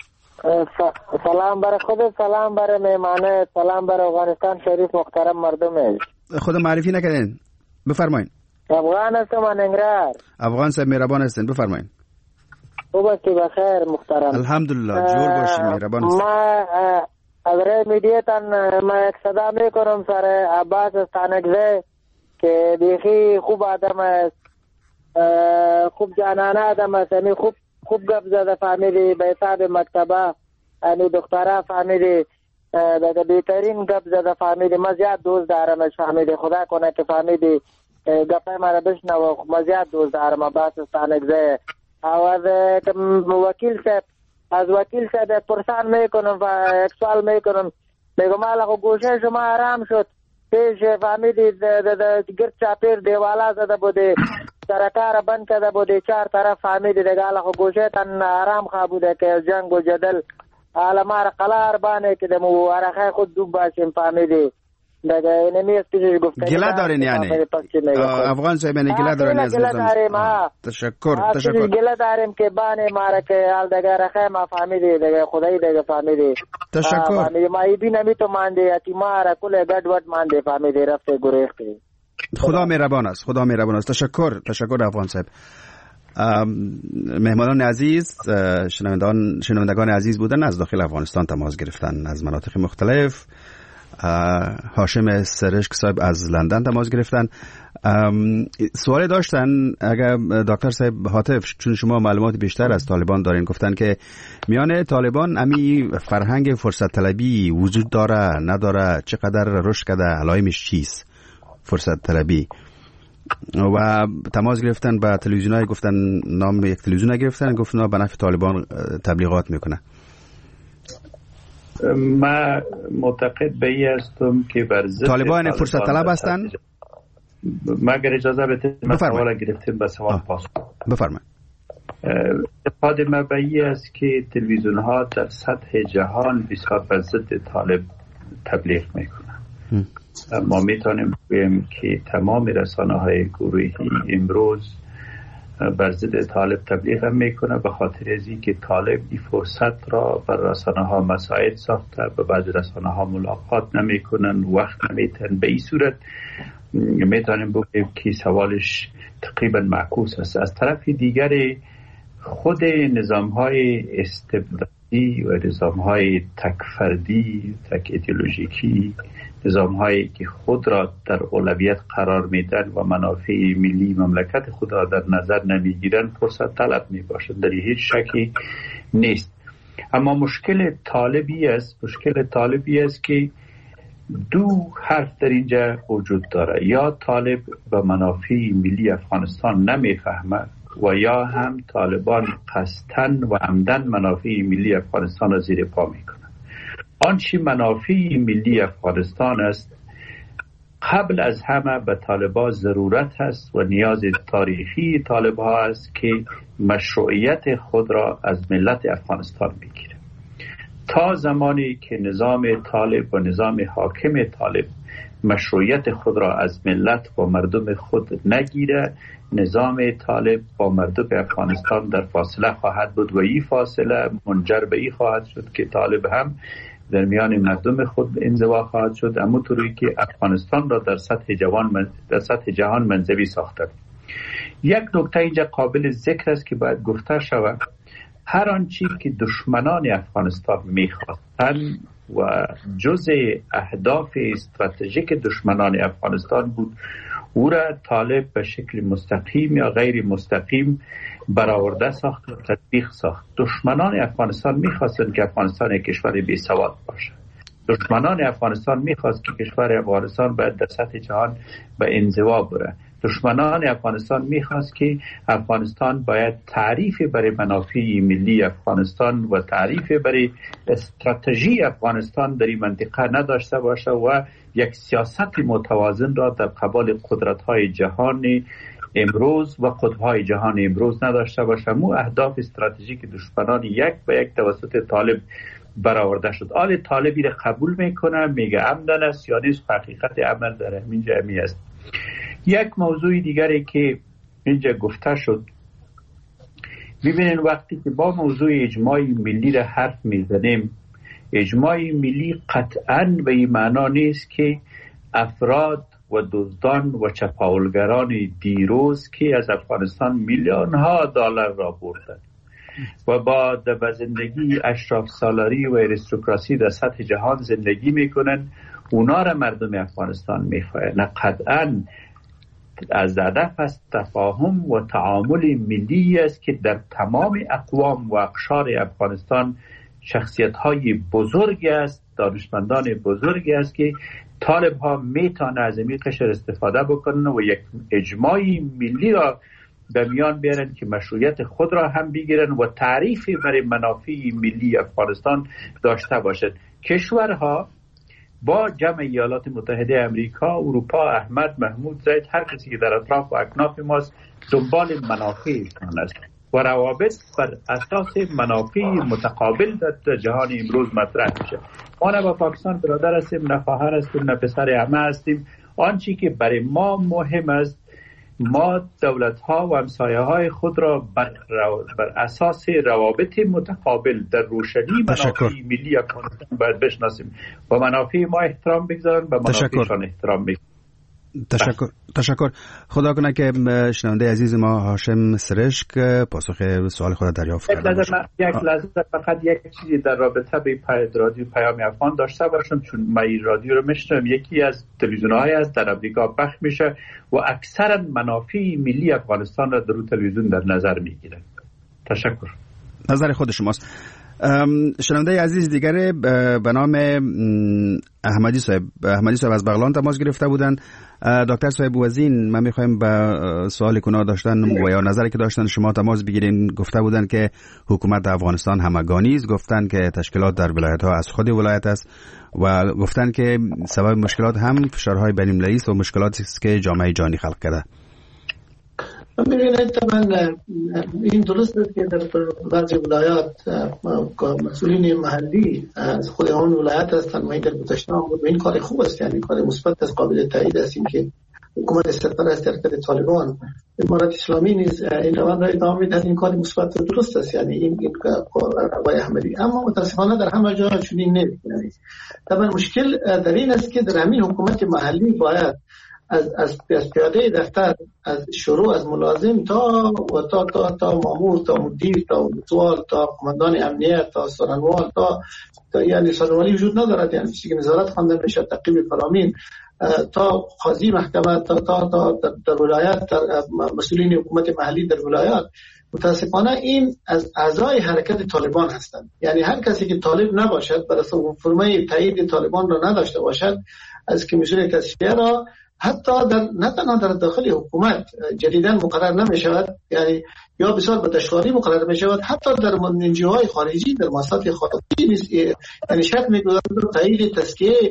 سلام برای خود، سلام برای مهمانه، سلام برای افغانستان شریف محترم مردم. خود معرفی نکردین، بفرمایید. افغان هستم من انگرار. افغان صاحب مهربان هستین، بفرمایید. خوب هستی بخیر محترم؟ الحمدلله جور باشی، مهربان هستین. ما از میدیتان ما یک صدا میکنم سر عباس استانکزی که بیخی خوب آدم است خوب جانانه آدم است، یعنی خوب گپ زده فهمیدی، به حساب مکتبه یعنی دختره فهمیدی، دیگه بهترین گپ زده فهمیدی. من زیاد دوست دارمش فهمیدی، خدا کنه که فهمیدی گپای مرا بشنوه. من زیاد دوست دارم عباس ستانکزی. او از وکیل صاحب، از وکیل صاحب پرسان میکنم و یک سوال میکنم، میگم مالا گوشه شما آرام شد پیش فهمیدی گرد چاپیر دیوالا زده بوده، سرکار بند کرده بوده 4 طرف فهمیدی، دیگه حالا گوشه تن آرام خواه بوده که جنگ و جدل حالا مارا قلار بانه که دمو ورخه خود دوب باشیم فهمیدی. دیگه اینمی است که گفته گله دارین یعنی افغان صاحب یعنی گله دارین از گله داریم. تشکر گله داریم که بانه مارا که حال دیگه رخه ما فهمیدی، دیگه خدایی دیگه فهمیدی. تشکر ما ایبی نمی تو مانده یکی مارا کل گد ود مانده فهمیدی رفته گریختی. خدا مهربان است، خدا مهربان است. تشکر افغان صاحب. مهمانان عزیز، شنوندگان عزیز بودن از داخل افغانستان تماس گرفتن از مناطق مختلف. هاشم سرشک صاحب از لندن تماس گرفتن. سوالی داشتن اگر دکتر صاحب هاتف، چون شما معلومات بیشتر از طالبان دارین، گفتن که میان طالبان امی فرهنگ فرصت طلبی وجود داره نداره، چقدر رشد کرده، علائمش چیست فرصت طلبی؟ و تماس گرفتن به تلویزیونای، گفتن نام یک تلویزیون گرفتن، گفتن به نفع طالبان تبلیغات میکنه. من معتقد به این هستم که بر ضد طالبان فرصت طلب هستند. مگر اجازه بدید من سوال گرفتیم به سوال پاسخ بفرمایید. اعتقاد من به این است که تلویزیون ها در سطح جهان بسیار بر ضد طالب تبلیغ میکنن. ما میتونیم بگوییم که تمام رسانه های گروهی امروز بر ضد طالب تبلیغ میکنه، به خاطر از اینکه طالب این فرصت را بر رسانه ها مساعد ساخته، به بعض رسانه ها ملاقات نمیکنن، وقت نمیتن. به این صورت میتونیم بگیم که سوالش تقریبا معکوس است. از طرف دیگر خود نظام های استبدادی و نظام های تک فردی، تک ایدئولوژیکی، نظام هایی که خود را در اولویت قرار میدن و منافع ملی مملکت خود را در نظر نمیگیرن، فرصت طلب می باشند، در هیچ شکی نیست. اما مشکل طالبی است که دو حرف در اینجا وجود داره. یا طالب و منافع ملی افغانستان نمیفهمه و یا هم طالبان قصدن و عمدن منافع ملی افغانستان را زیر پا میکنه. آنچه منافع ملی افغانستان است قبل از همه به طالبان ضرورت است و نیاز تاریخی طالبان است که مشروعیت خود را از ملت افغانستان بگیره. تا زمانی که نظام طالب و نظام حاکم طالب مشروعیت خود را از ملت و مردم خود نگیره، نظام طالب با مردم افغانستان در فاصله خواهد بود و این فاصله منجر به این خواهد شد که طالب هم در میان مردم خود انزوا خواهد شد، همونطوری که افغانستان را در سطح جهان منزوی ساخته. یک نکته اینجا قابل ذکر است که باید گفته شود. هر آنچه که دشمنان افغانستان میخواستند و جزء اهداف استراتژیک دشمنان افغانستان بود، او را طالب به شکل مستقیم یا غیر مستقیم برآورده ساخت و تطبیق ساخت. دشمنان افغانستان میخواستند که افغانستان یک کشور بی سواد باشه. دشمنان افغانستان میخواست که کشور افغانستان باید در سطح جهان به انزوا بره. دشمنان افغانستان میخواست که افغانستان باید تعریف برای منافع ملی افغانستان و تعریف برای استراتژی افغانستان در این منطقه نداشته باشه و یک سیاست متوازن را در قبال قدرت‌های جهان امروز و قطب‌های جهان امروز نداشته باشه. مو اهداف استراتژیک دشمنان یک به یک توسط طالب برآورده شد. آل طالبی را قبول میکنه، میگه عمدن است یا نیست، حقیقت عمل در همین جمعی است. یک موضوع دیگری که اینجا گفته شد، ببینید وقتی که با موضوع اجماع ملی را حرف میزنیم، اجماع ملی قطعاً به این معنا نیست که افراد و دزدان و چپاولگران دیروز که از افغانستان میلیون ها دلار را بردند و با زندگی اشراف سالاری و اریستوکراسی در سطح جهان زندگی میکنن، اونا را مردم افغانستان میخواهند. نه، قطعاً از هدف از تفاهم و تعامل ملی است که در تمام اقوام و اقشار افغانستان شخصیت های بزرگی است، دانشمندان بزرگی است که طالب ها میتونه از این قشر استفاده بکنن و یک اجماعی ملی را به میان بیارن که مشروعیت خود را هم بگیرن و تعریفی برای منافع ملی افغانستان داشته باشد. کشورها با جمع ایالات متحده امریکا، اروپا، احمد، محمود، زید، هر کسی که در اطراف و اکناف ماست دنبال منافعشان است و روابط بر اساس منافع متقابل در جهان امروز مطرح میشه. ما نه با پاکستان برادر هستیم، نه خواهر هستیم، نه پسر عمه هستیم. آنچه که برای ما مهم است، ما دولت‌ها و همسایه‌های خود را بر اساس روابط متقابل در روشنی منافع ملی افغانستان باید بشناسیم و منافع ما احترام بگذارن و منافعشان احترام بگذارن. تشکر. خدا کنه که شنونده عزیز ما هاشم سرشک پاسخ سوال خود دریافت کرده باشه. یک لحظه فقط یک چیزی در رابطه به رادیو پیام افغان داشته باشم، چون من این رادیو رو میشنوم، یکی از تلویزیون‌های است در امریکا پخش میشه و اکثرا منافع ملی افغانستان را در تلویزیون در نظر میگیرن. تشکر. نظر خود شماست. شنونده عزیز دیگر به نام احمدی صاحب از بغلان تماس گرفته بودند. دکتر صاحب وزین، من میخوایم به سوالی که داشتن و یا نظری که داشتن شما تماس بگیرین. گفته بودن که حکومت افغانستان همگانی است، گفتن که تشکیلات در ولایت ها از خود ولایت است و گفتن که سبب مشکلات هم فشارهای بین المللی است و مشکلاتی است که جامعه جهانی خلق کرده. ببینید طبعا این درست است که در بعضی ولایات مسئولین محلی از خود آن ولایت هستند و این در گذشته بود و این کار خوب است، یعنی کار مثبت است، قابل تایید است. این که حکومت سرپرست حرکت طالبان امارات اسلامی نیز این روند را ادامه میدهد، این کار مثبت و درست است، یعنی این آقای احمدی. اما متاسفانه در همه جا چنین نیست. یعنی طبعا مشکل در این است که در همین حکومت محلی باید از پیاده دفتر، از شروع از ملازم تا مامور، تا مدیر، تا متوال، تا قماندان امنیت، تا سرانوال، تا یعنی سرانوالی وجود ندارد، یعنی چیزی که نظارت خوانده میشه، تعقیب فرامین، تا قاضی محکمه، تا در ولایت، در مسئولین حکومت محلی در ولایات. متاسفانه این از اعضای حرکت طالبان هستند. یعنی هر کسی که طالب نباشد، بر اساس فرمای تایید طالبان را نداشته باشد، از کمیسیون تصفیه را حتی نه تنها در داخل حکومت جدیداً مقرر نمی شود، یعنی یا بسیار به دشواری مقرر می شود، حتی در منجوهای خارجی، در مؤسسات خارجی یعنی شرط می گذارد تایید تزکیه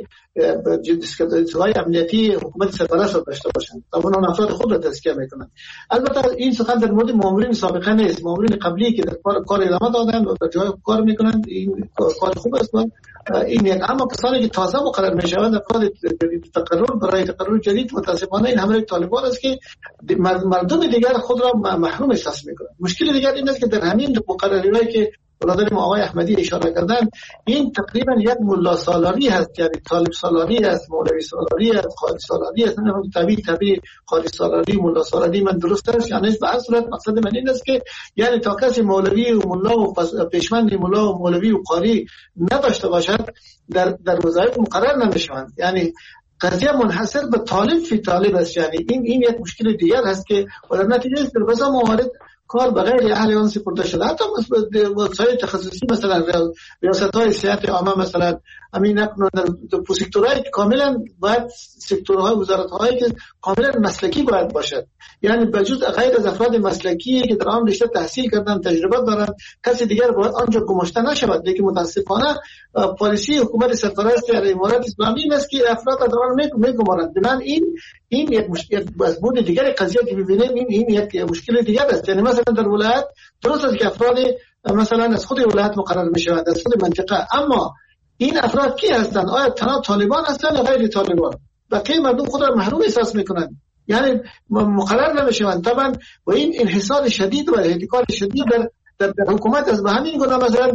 های امنیتی حکومت سرپرست را داشته باشند تا اونها افراد خود را تزکیه میکنند. البته این سخن در مورد مامورین سابقه نیست، مامورین قبلی که در کار ادامه دادن و در جای کار میکنند، این کار خوب است. این اما کسانی که تازه مقرر می شوند افراد برای تقرر جدید، متاسفانه این همراه طالبان است که مردم دیگر خود را محروم احساس میکنند. مشکل دیگر این است که در همین مقررهایی که برادر ما آقای احمدی اشاره کردن، این تقریبا یک ملا سالاری هست، یعنی طالب سالاری است، مولوی سالاری است، قاضی سالاری است، طبیعی قاضی سالاری، ملا سالاری. من درست است یعنی به هر صورت مقصد من این است که یعنی تا کسی مولوی و ملا و پیشمند ملا و مولوی و قاری نداشته باشد در وظایف مقرر نمیشوند. یعنی قضیه منحصر به طالب فی طالب است. یعنی این یک مشکل دیگر هست که در نتیجه در بسیار موارد کار بغیر اهل آن سپرده شده. حتی وسایل تخصصی مثلا ریاست‌های صحت عامه مثلا همین سکتورهای کاملا باید سکتورهای وزارت‌هایی که کاملا مسلکی باید باشد، یعنی بجز غیر از افراد مسلکی که در آن رشته تحصیل کردن، تجربه دارند، کسی دیگر باید آنجا گماشته نشود. لیکن متاسفانه پالیسی حکومت سرپرست امارات اسلامی است که افراد در آن میگمارند. بنابراین این یک مشکل از بود دیگر قضیه که ببینیم، این یک مشکل دیگر است. یعنی مثلا در ولایت درست است که افراد مثلا از خود ولایت مقرر میشوند، از خود منطقه، اما این افراد کی هستند؟ آیا تنها طالبان هستند یا غیر طالبان؟ بقیه مردم خود را محروم احساس میکنند، یعنی مقرر نمیشوند. طبعا و این انحصار شدید و احتکار شدید در حکومت از به همین گونه مثلا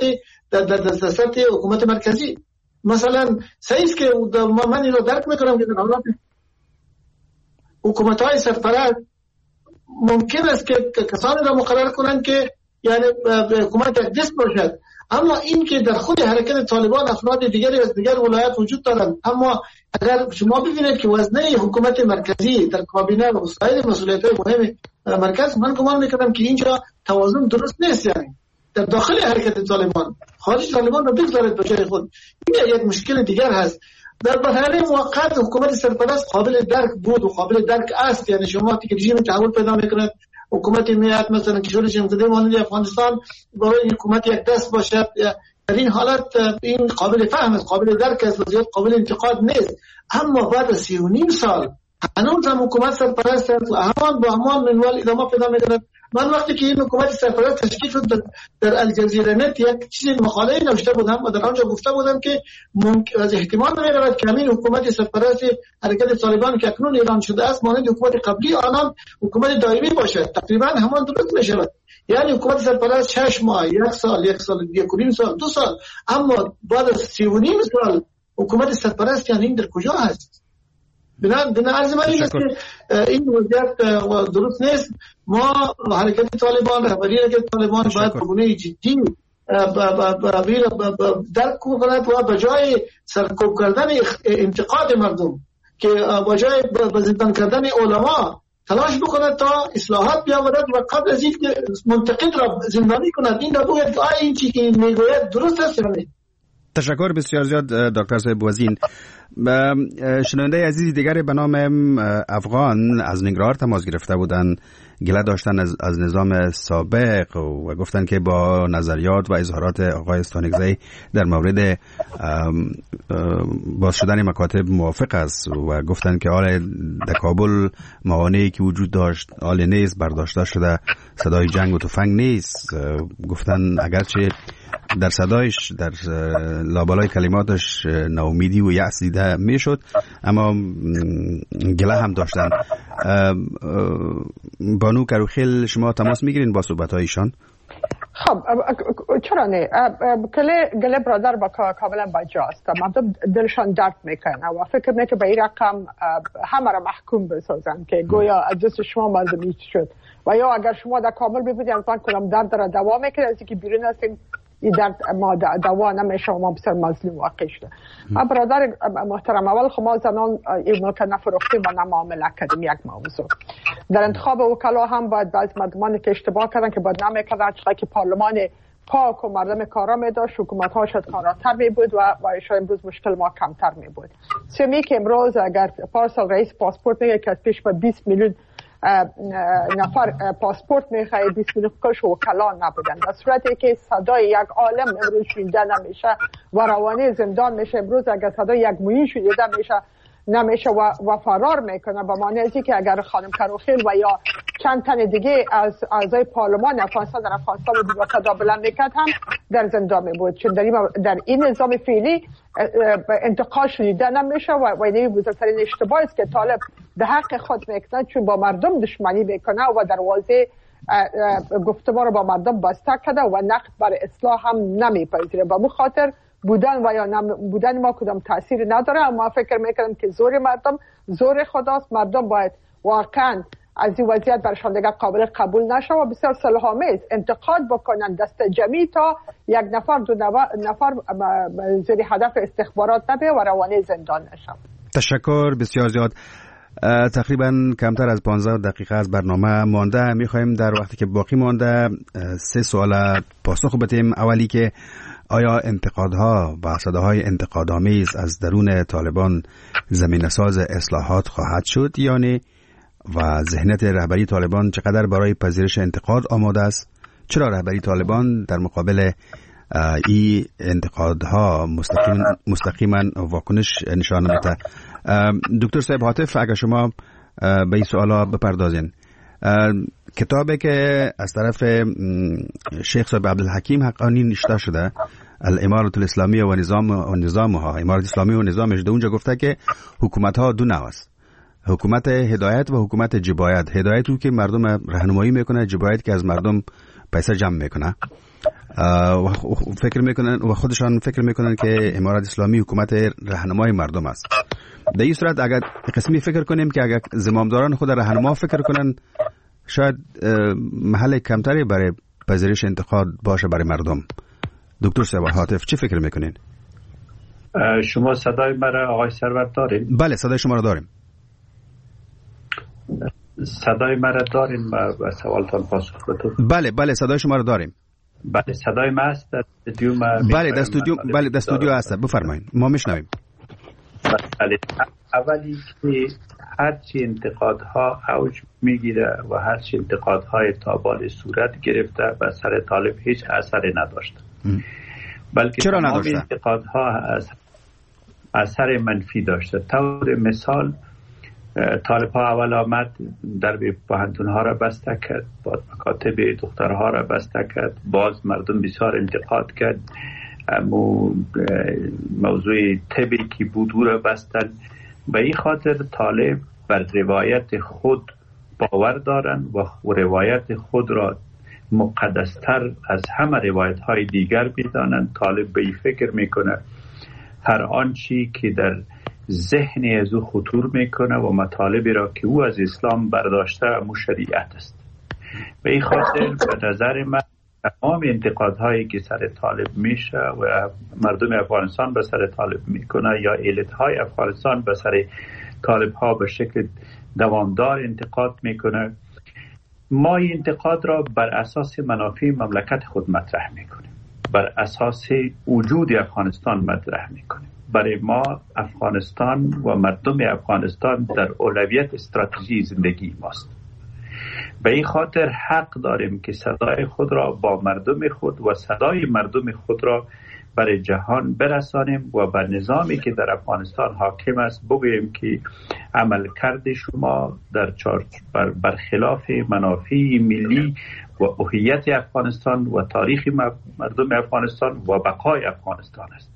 در سطح حکومت مرکزی مثلا صحیح که من این رو درک میکنم که در حالات حکومت‌های سرپرست ممکن است که کسانی را مقرر کنند که یعنی حکومت یک دست باشد، اما این که در خود حرکت طالبان افراد دیگری از دیگر ولایات وجود دارند، اما اگر شما ببینید که وزنه حکومت مرکزی در کابینه و سایر مسئولیت‌های مهم مرکز، من گمان میکنم که اینجا توازن درست نیست. یعنی در داخل حرکت طالبان خارج طالبان رو بگذارید به جای خود، این یک مشکل دیگر هست. در مرحله موقت حکومت سرپرست قابل درک بود و قابل درک است. یعنی شما که رژیم تحول پیدا میکنه، حکومت میاد مثلا کشور جمهوری مانند افغانستان برای حکومت یک دست باشد، در این حالت این قابل فهم است، قابل درک است و زیاد قابل انتقاد نیست. اما بعد از 3.5 سال هنوز هم حکومت سرپرست است و همان با همان منوال ادامه پیدا میکنه. من وقتی که این حکومت سرپرست تشکیل شد در الجزیره نت یک چیز مقاله نوشته بودم و در آنجا گفته بودم که از احتمال می‌رود که همین حکومت سرپرست حرکت طالبان که اکنون ایران شده است مانند حکومت قبلی آنان حکومت دائمی باشد. تقریبا همان درست می‌شود. یعنی حکومت سرپرست 6 ماه، 1 سال، 1 سال، 1.5 سال، 2 سال، اما بعد از 3.5 سال حکومت سرپرست یعنی این در کجا هست؟ بنا عرض من این است که این وضعیت درست نیست. ما حرکت طالبان، رهبری حرکت طالبان باید به گونه جدی درک کند و به جای سرکوب کردن انتقاد مردم که به جای به زندان کردن علما تلاش بکند تا اصلاحات بیاورد و قبل از اینکه منتقد را زندانی کند این را بگوید که این چیزی که میگوید درست است یا نه. تشکر بسیار زیاد دکتر صاحب وزین. شنونده عزیزی دیگر به نام افغان از ننگرهار تماس گرفته بودند، گله داشتن از نظام سابق و گفتن که با نظریات و اظهارات آقای استانکزی در مورد باز شدن مکاتب موافق است و گفتن که آل در کابل موانعی که وجود داشت آل نیست، برداشته شده، صدای جنگ و تفنگ نیست. گفتن اگرچه در صدایش، در لابلای کلماتش ناامیدی و یأس دیده میشد، اما گله هم داشتن. بانو کروخیل شما تماس میگیرین با صحبت‌های ایشان؟ خب چرا نه؟ گله برادر با کاملا باجاست. مردم دلشان درد میکنه و فکر میکنه که به این رقم همه را محکوم بسازن که گویا از دست شما مردمی شد و یا اگر شما در کامل ببینید امکان کنم درد را دوا میکنه از اینکه بیرون هستیم این درد ما دوا نمیشه و ما بسیار مظلوم واقع شده. برادر محترم، اول ما زنان این ملک نفروختیم و نمعامله کردیم. یک موضوع در انتخاب وکلا هم باید بعض مردمان که اشتباه کردن که باید نمیکردن، چرا که پارلمان پاک و مردم کارا می داشت، حکومت ها شاید کاراتر می بود و شاید امروز مشکل ما کمتر می بود. سومی که امروز اگر پارسال رئیس پاسپورت میگه که از پیش با 20 میلیون نفر پاسپورت میخواه، 20 میلیون کلش وکلا نبودن، در صورتی که صدای یک عالم امروز شنیده نمیشه و روانه زندان میشه. امروز اگر صدای یک موین شنیده نمیشه و فرار میکنه، به معنی ازی که اگر خانم کروخیل و یا چند تن دیگه از اعضای پارلمان افغانستان در افغانستان رو صدا بلند میکرد هم در زندان میبود. چون در این نظام فعلی انتقاد شنیده نمیشه و این بزرگترین اشتباه است که طالب به حق خود میکنه، چون با مردم دشمنی میکنه و دروازه گفتمان رو با مردم بسته کرده و نقد بر اصلاح هم نمیپذیره. به اون خاطر بودن و یا بودن ما کدام تأثیر نداره. اما فکر میکنم که زور مردم زور خداست. مردم باید واقعا از این وضعیت برشان دیگر قابل قبول نشه و بسیار صلح‌آمیز انتقاد بکنن دست جمعی تا یک نفر دو نفر زیر هدف استخبارات نبه و روانه زندان نشه. تشکر بسیار زیاد. تقریبا کمتر از 15 دقیقه از برنامه مانده. میخوایم در وقتی که باقی مانده 3 سوال پاسخ بدیم. اولی که آیا انتقادها و صداهای انتقادآمیز از درون طالبان زمینه‌ساز اصلاحات خواهد شد یا نه؟ و ذهنیت رهبری طالبان چقدر برای پذیرش انتقاد آماده است؟ چرا رهبری طالبان در مقابل این انتقادها مستقیما واکنش نشان نمیده؟ دکتر صاحب حاتف، اگر شما به این سوالا بپردازین. کتابی که از طرف شیخ صاحب عبدالحکیم حقانی نوشته شده، الامارت الاسلامی و نظامها، امارت اسلامی و نظامش، در اونجا گفته که حکومت ها دو نوع است: حکومت هدایت و حکومت جبایت. هدایت رو که مردم راهنمایی میکنه، جبایت که از مردم پیسه جمع میکنه و فکر میکنن و خودشان فکر میکنن که امارت اسلامی حکومت راهنمای مردم است. در این صورت اگر قسمی فکر کنیم که اگر زمامداران خود راهنما فکر کنن، شاید محل کمتری برای پذیرش انتقاد باشه برای مردم. دکتر صاحب هاتف چی فکر میکنین؟ شما صدای مرا آقای سرور دارین؟ بله صدای شما را داریم. صدای مرا دارین؟ ما سوالتان پاسخ بدم. بله صدای شما را داریم. بله صدای ما است در استودیو. بله در استودیو هست، بفرمایید ما میشنویم. بله اولی که هرچی انتقادها اوج میگیره و هرچی انتقادهای تابال صورت گرفته و سر طالب هیچ اثری نداشته، بلکه چرا تمام نداشته؟ انتقادها اثر منفی داشته. طور مثال طالب ها اول آمد در پوهنتون ها را بسته کرد، بعد مکاتب دخترها را بسته کرد، باز مردم بسیار انتقاد کرد، موضوع طبی که بود او را بستن. به این خاطر طالب بر روایت خود باور دارن و روایت خود را مقدستر از همه روایت های دیگر میدانند. طالب به این فکر میکنه هر آنچی که در ذهن از او خطور میکنه و مطالبی را که او از اسلام برداشته امو شریعت است. به این خاطر به نظر من تمام انتقادهایی که سر طالب میشه و مردم افغانستان به سر طالب میکنه یا ایالت‌های افغانستان به سر طالب ها به شکل دوامدار انتقاد میکنه، ما این انتقاد را بر اساس منافع مملکت خود مطرح میکنیم، بر اساس وجود افغانستان مطرح میکنیم. برای ما افغانستان و مردم افغانستان در اولویت استراتژی زندگی ماست. به این خاطر حق داریم که صدای خود را با مردم خود و صدای مردم خود را برای جهان برسانیم و بر نظامی که در افغانستان حاکم است بگوییم که عملکرد شما در برخلاف منافع ملی و هویت افغانستان و تاریخ مردم افغانستان و بقای افغانستان است.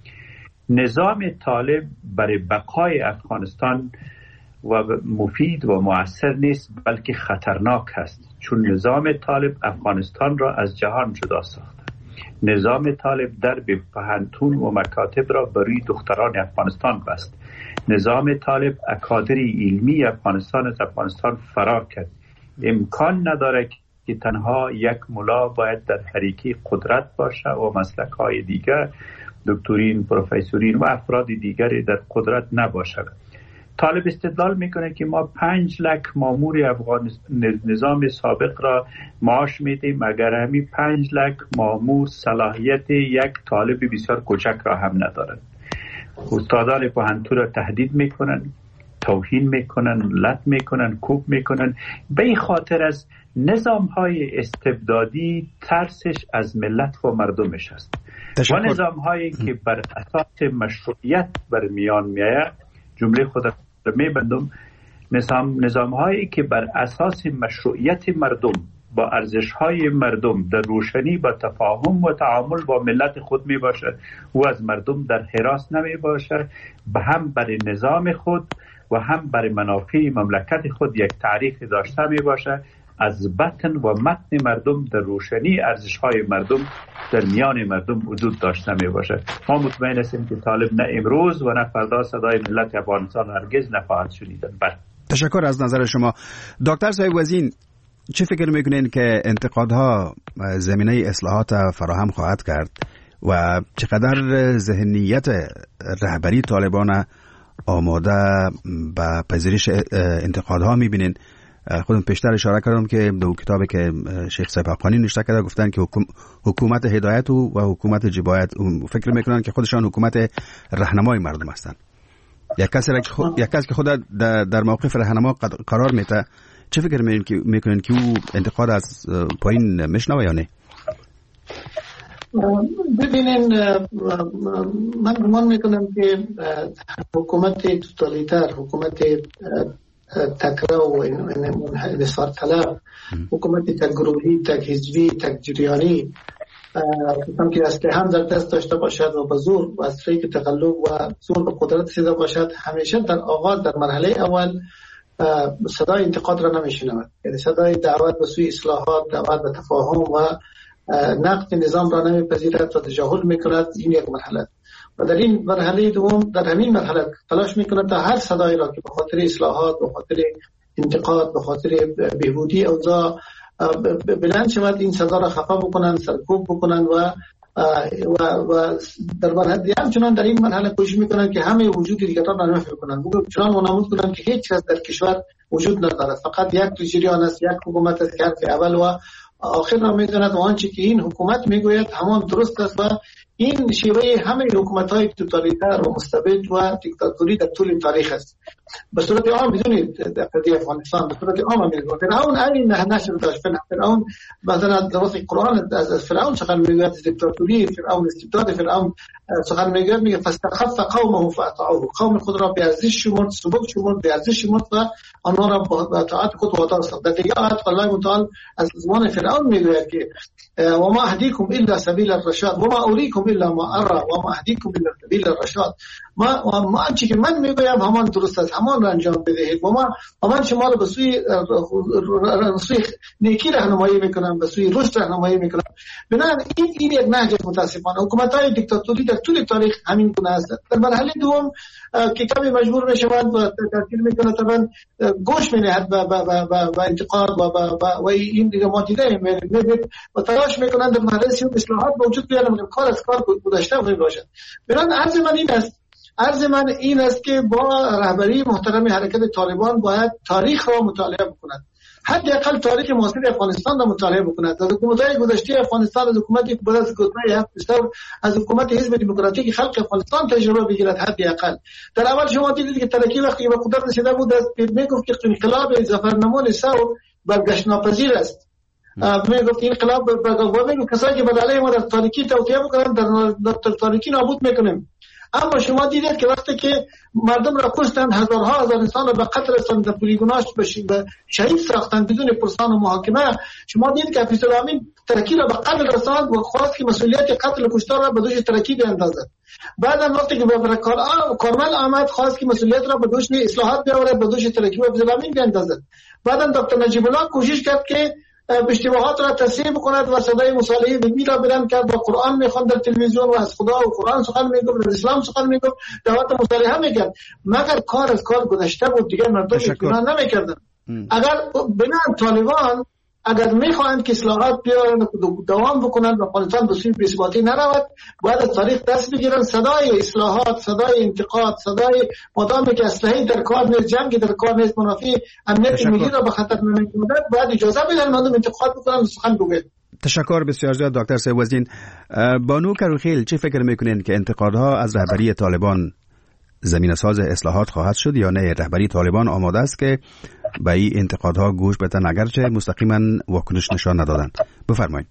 نظام طالب برای بقای افغانستان و مفید و مؤثر نیست، بلکه خطرناک است، چون نظام طالب افغانستان را از جهان جدا ساخته. نظام طالب در پوهنتون و مکاتب را برای دختران افغانستان بست. نظام طالب اکادر علمی افغانستان از افغانستان فرار کرد. امکان نداره که تنها یک ملا باید در حریکی قدرت باشه و مسلک های دیگر دکترین، پروفسورین و افراد دیگری در قدرت نباشد. طالب استدلال میکنه که ما 5 لک مامور نظام سابق را معاش میدیم، اگر همین 5 لک مامور صلاحیت یک طالب بسیار کوچک را هم ندارند. استادان پوهنتون را تهدید میکنن، توهین میکنن، لط میکنن، کوب میکنن. به این خاطر از نظام های استبدادی ترسش از ملت و مردمش است. و نظام هایی که بر اساس مشروعیت بر میان میآید، جمله خود را میبندم، نظام هایی که بر اساس مشروعیت مردم با ارزش های مردم در روشنی با تفاهم و تعامل با ملت خود می باشد و از مردم در حراس نمی باشد، به هم برای نظام خود و هم برای منافع مملکت خود یک تعریف داشته می باشد، از بطن و متن مردم در روشنی ارزش های مردم در میان مردم وجود داشته می باشد. ما مطمئن هستیم که طالب نه امروز و نه فردا صدای ملت افغانستان هرگز نخواهد شنیدن. تشکر از نظر شما. دکتر صاحب وزین، چه فکر میکنین که انتقادها زمینه اصلاحات فراهم خواهد کرد و چقدر ذهنیت رهبری طالبان آماده به پذیرش انتقادها میبینین؟ خودم پیشتر اشاره کردم که دو کتابی که شیخ صاحب حقانی نوشته کرده گفتن که حکومت هدایت و حکومت جبایت فکر میکنن که خودشان حکومت راهنمای مردم هستند. یک کسی که خود در موقف راهنما قرار میته، چه فکر میکنین که او انتقاد از پایین میشنوه یا نه؟ ببینین، من گمان میکنم که حکومت توتالیتر، حکومت تکرار و انحصار طلب، حکومت تک گروهی، تک حزبی، تک جریانی که اسلحه هم در دست داشته باشد و به زور و از طریق تقلب و زور به قدرت رسیده باشد، همیشه در آغاز، در مرحله اول صدای انتقاد را نمیشنود، یعنی صدای دعوت به سوی اصلاحات، دعوت به تفاهم و نقد نظام را نمیپذیرد و تجاهل میکند. این یک مرحله. و در این مرحله دوم، در همین مرحله تلاش میکند تا هر صدایی را که به خاطر اصلاحات، به خاطر انتقاد، به خاطر بهبودی اوضاع بلند شود، این صدا را خفا بکنند، سرکوب بکنند و و در مرحله همچنان در این مرحله کوشش میکنن که همه وجود دیکتاتور را نفی کنن، چنان منامود کنن که هیچ کس در کشور وجود ندارد، فقط یک جریان است، یک حکومت است که حرف اول و آخر را میداند و آنچه که این حکومت میگوید همان درست است و این شیوه همه حکومت‌های توتالیتر و مستبد و دیکتاتوری در طول تاریخ است. به صورت عام بدونید در قضیه افغانستان به صورت عام میگوید فرعون این نشر داشت. فرعون مثلا در وقت قرآن از فرعون سخن میگوید، دیکتاتوری فرعون، استبداد فرعون سخن میگوید، میگه فاستخف قومه فاطاعوه، قوم خود را به ارزش شمرد، سبک شمرد، به ارزش شمرد و آنها را به اطاعت خود وادار ساخت. در دیگه آیات الله تعالی از زمان فرعون میگوید که و ما اهدیکم الا سبیل الرشاد و ما اریکم الا ما ارى و ما اهدیکم الا سبیل الرشاد. ما آنچه که من میگویم همان درست است، همان را انجام بدهید و من شما را به سوی نیکی راهنمایی میکنم، به سوی رشد راهنمایی میکنم. بنابراین این یک نهج متاسفانه حکومت‌های دیکتاتوری در طول تاریخ همین گونه است. در مرحله دوم که کمی مجبور میشوند و تاثیر میکنه طبعا گوش می‌دهد و انتقاد و این دیگه ما دیدیم و تلاش میکنند در مرحله سیاسی اصلاحات وجود بیارن، کار از کار گذشته باشد. بنابراین عرض من این است که با رهبری محترم حرکت طالبان باید تاریخ را مطالعه بکند، حداقل تاریخ معاصر افغانستان را مطالعه بکند. از حکومت‌های گذشته افغانستان، از حکومتی بعد از گذشته از حکومت حزب دموکراتیک خلق افغانستان تجربه بگیرد. حداقل در اول شما دیدید که ترکی وقتی به قدرت رسیده بود میگفت که انقلاب ظفرنمای ثور برگشت ناپذیر است. میگفت انقلاب و کسایی که بداله ما در تاریکی توطئه میکنن در تاریکی نابود میکنیم. اما شما دیدید که وقتی که مردم را کشتند، هزار انسان را به قتل رساندند، در پلیگوناش به شهید ساختند بدون پرسان و محاکمه. شما دیدید که حفیظ الامین ترکی را به قتل رساند و خواست که مسئولیت قتل و کشتار را به دوش ترکی بیاندازد. بعدم وقتی که به کارمل آمد خواست که مسئولیت را به دوش اصلاحات بیاورد، به دوش ترکی و حفیظ الامین بیاندازد. بعدم دکتر نجیب الله کوشش کرد که اشتباهات را تصحیح بکند و صدای مصالحه علمی را بلند کرد و قرآن میخواند در تلویزیون و از خدا و قرآن سخن میگفت، از اسلام سخن میگفت، دعوت مصالحه میکرد. مگر کار از کار گذشته بود، دیگر مردم اطمینان نمیکردن. اگر بنان طالبان اگر میخواهند که اصلاحات بیارن دوام بکنند و افغانستان به سوی بی‌ثباتی نرود، باید از تاریخ دست بگیرن، صدای اصلاحات، صدای انتقاد، صدای مدامی که اصلاحی در کار نیست، جنگی در کار نیست، منافع امنیت ملی را به خطر نمی‌اندازد، باید اجازه بدن مردم انتقاد بکنن و سخن بگویند. تشکر بسیار زیاد دکتر سیبوزین. بانو کروخیل، چه فکر میکنین که انتقادها از رهبری طالبان زمینه ساز اصلاحات خواهد شد یا نه؟ رهبری طالبان آماده است که به این انتقادها گوش بدن اگرچه مستقیما واکنش نشان ندادند؟ بفرمایید.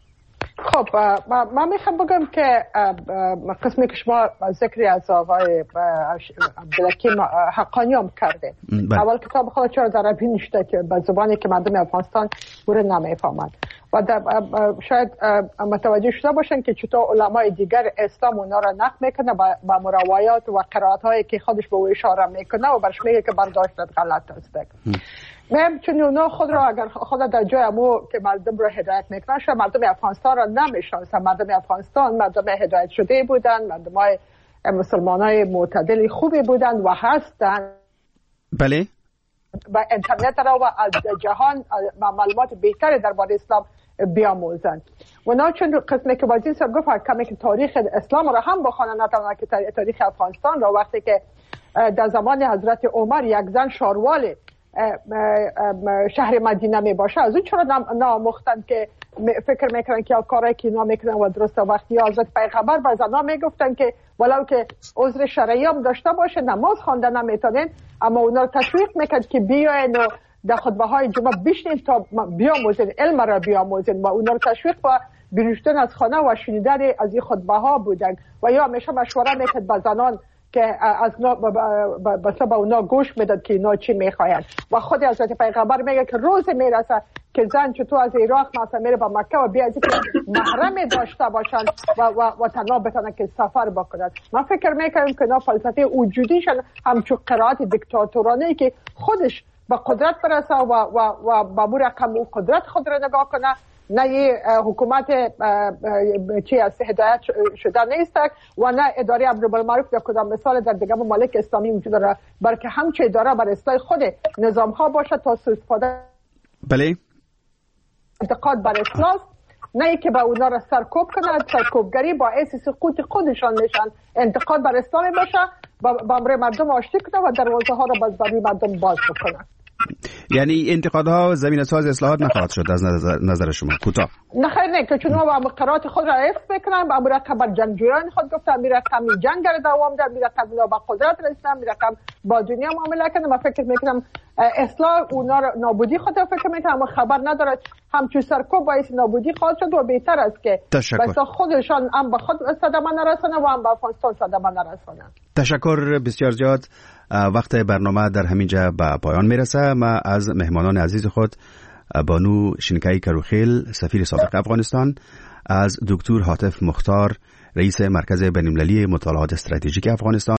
خب من میخوام بگم که قسمی که شما ذکری از آقای عبدالحکیم حقانی هم کرده. اول کتاب خود چرا در عربی نشته که به زبانی که مردم افغانستان بوره نمیفهمند و شاید متوجه شده باشن که چطور علمای دیگر اسلام اونا را نقد میکنه با مروایات و قرائت هایی که خودش به او اشاره میکنه و برش میگه که برداشتت غلط است. من چون اونا خود را اگر خود در جای امو که مردم را هدایت میکنن، شاید مردم افغانستان را نمیشناسن. مردم افغانستان مردم هدایت شده بودن، مردم های مسلمان های معتدلی خوبی بودن و هستن. بله. و اینترنت را و از جهان معلومات بهتری درباره اسلام بیاموزند. و نه چون قسمی که وزیر صاحب گفت کمی که تاریخ اسلام را هم بخوانند، نه تنها که تاریخ افغانستان را، وقتی که در زمان حضرت عمر یک زن شاروال شهر مدینه می باشه، از اون چرا نامختند که فکر میکنن که کارایی که اینا میکنن و درسته؟ وقتی حضرت پیغمبر به زنها میگفتن که ولو که عذر شرعی هم داشته باشه نماز خواندن نمیتونن، اما اونا رو تشویق میکرد که بیاین و در خطبه های جمعه بشنین تا بیاموزین، علم را بیاموزین و اونا رو تشویق و بیرشتن از خانه و شنیدن از این خطبه ها بودن. و یا همیشه مشوره میکرد به زنان که از با اونا گوش میداد که اینا چی میخواین. و خود حضرت پیغمبر میگه که روز میرسه که زن چطور از عراق مثلا میره با مکه و بیا از اینکه محرم داشته باشن و تنها بتونن که سفر بکنن. من فکر میکنم که اینا فلسفه وجودیشن همچون قرائت دیکتاتورانه که خودش به قدرت برسه و با مو رقم او قدرت خود را نگاه کنه، نه یه حکومت چی از هدایت شده نیست و نه اداره امر بالمعروف در کدام مثال در دیگه ممالک اسلامی وجود داره، بلکه همچه اداره بر اصلاح خود نظام ها باشه تا سوء استفاده بله انتقاد بر اصلاح نه ای که به اونا را سرکوب کنند. سرکوبگری باعث سقوط خودشان میشن. انتقاد بر اسلام باشه، با امر مردم آشتی کنه و دروازه ها را برای مردم باز بکنه. یعنی انتقادها زمینه ساز اصلاحات نخواهد شد از نظر شما؟ کوتاه. نه خیر، نه، که چون ما مقررات خود را حفظ میکنن، با رقم بر جنگجویان خود گفتن، می رقم جنگ را دوام داد، می رقم با قدرت رسیدن، می رقم با دنیا معامله کنه. من فکر میکنم اصلاح اونا را نابودی خود فکر میکنم، اما خبر ندارد همچون سرکوب باعث نابودی خواهد شد و بهتر است که بس خودشان هم به خود صدمه نرسانه و هم به افغانستان صدمه نرسانه. تشکر بسیار زیاد. وقت برنامه در همینجا به پایان میرسه. ما از مهمانان عزیز خود بانو شینکای کروخیل، سفیر سابق افغانستان، از دکتر حاتف مختار، رئیس مرکز بین‌المللی مطالعات استراتژیک افغانستان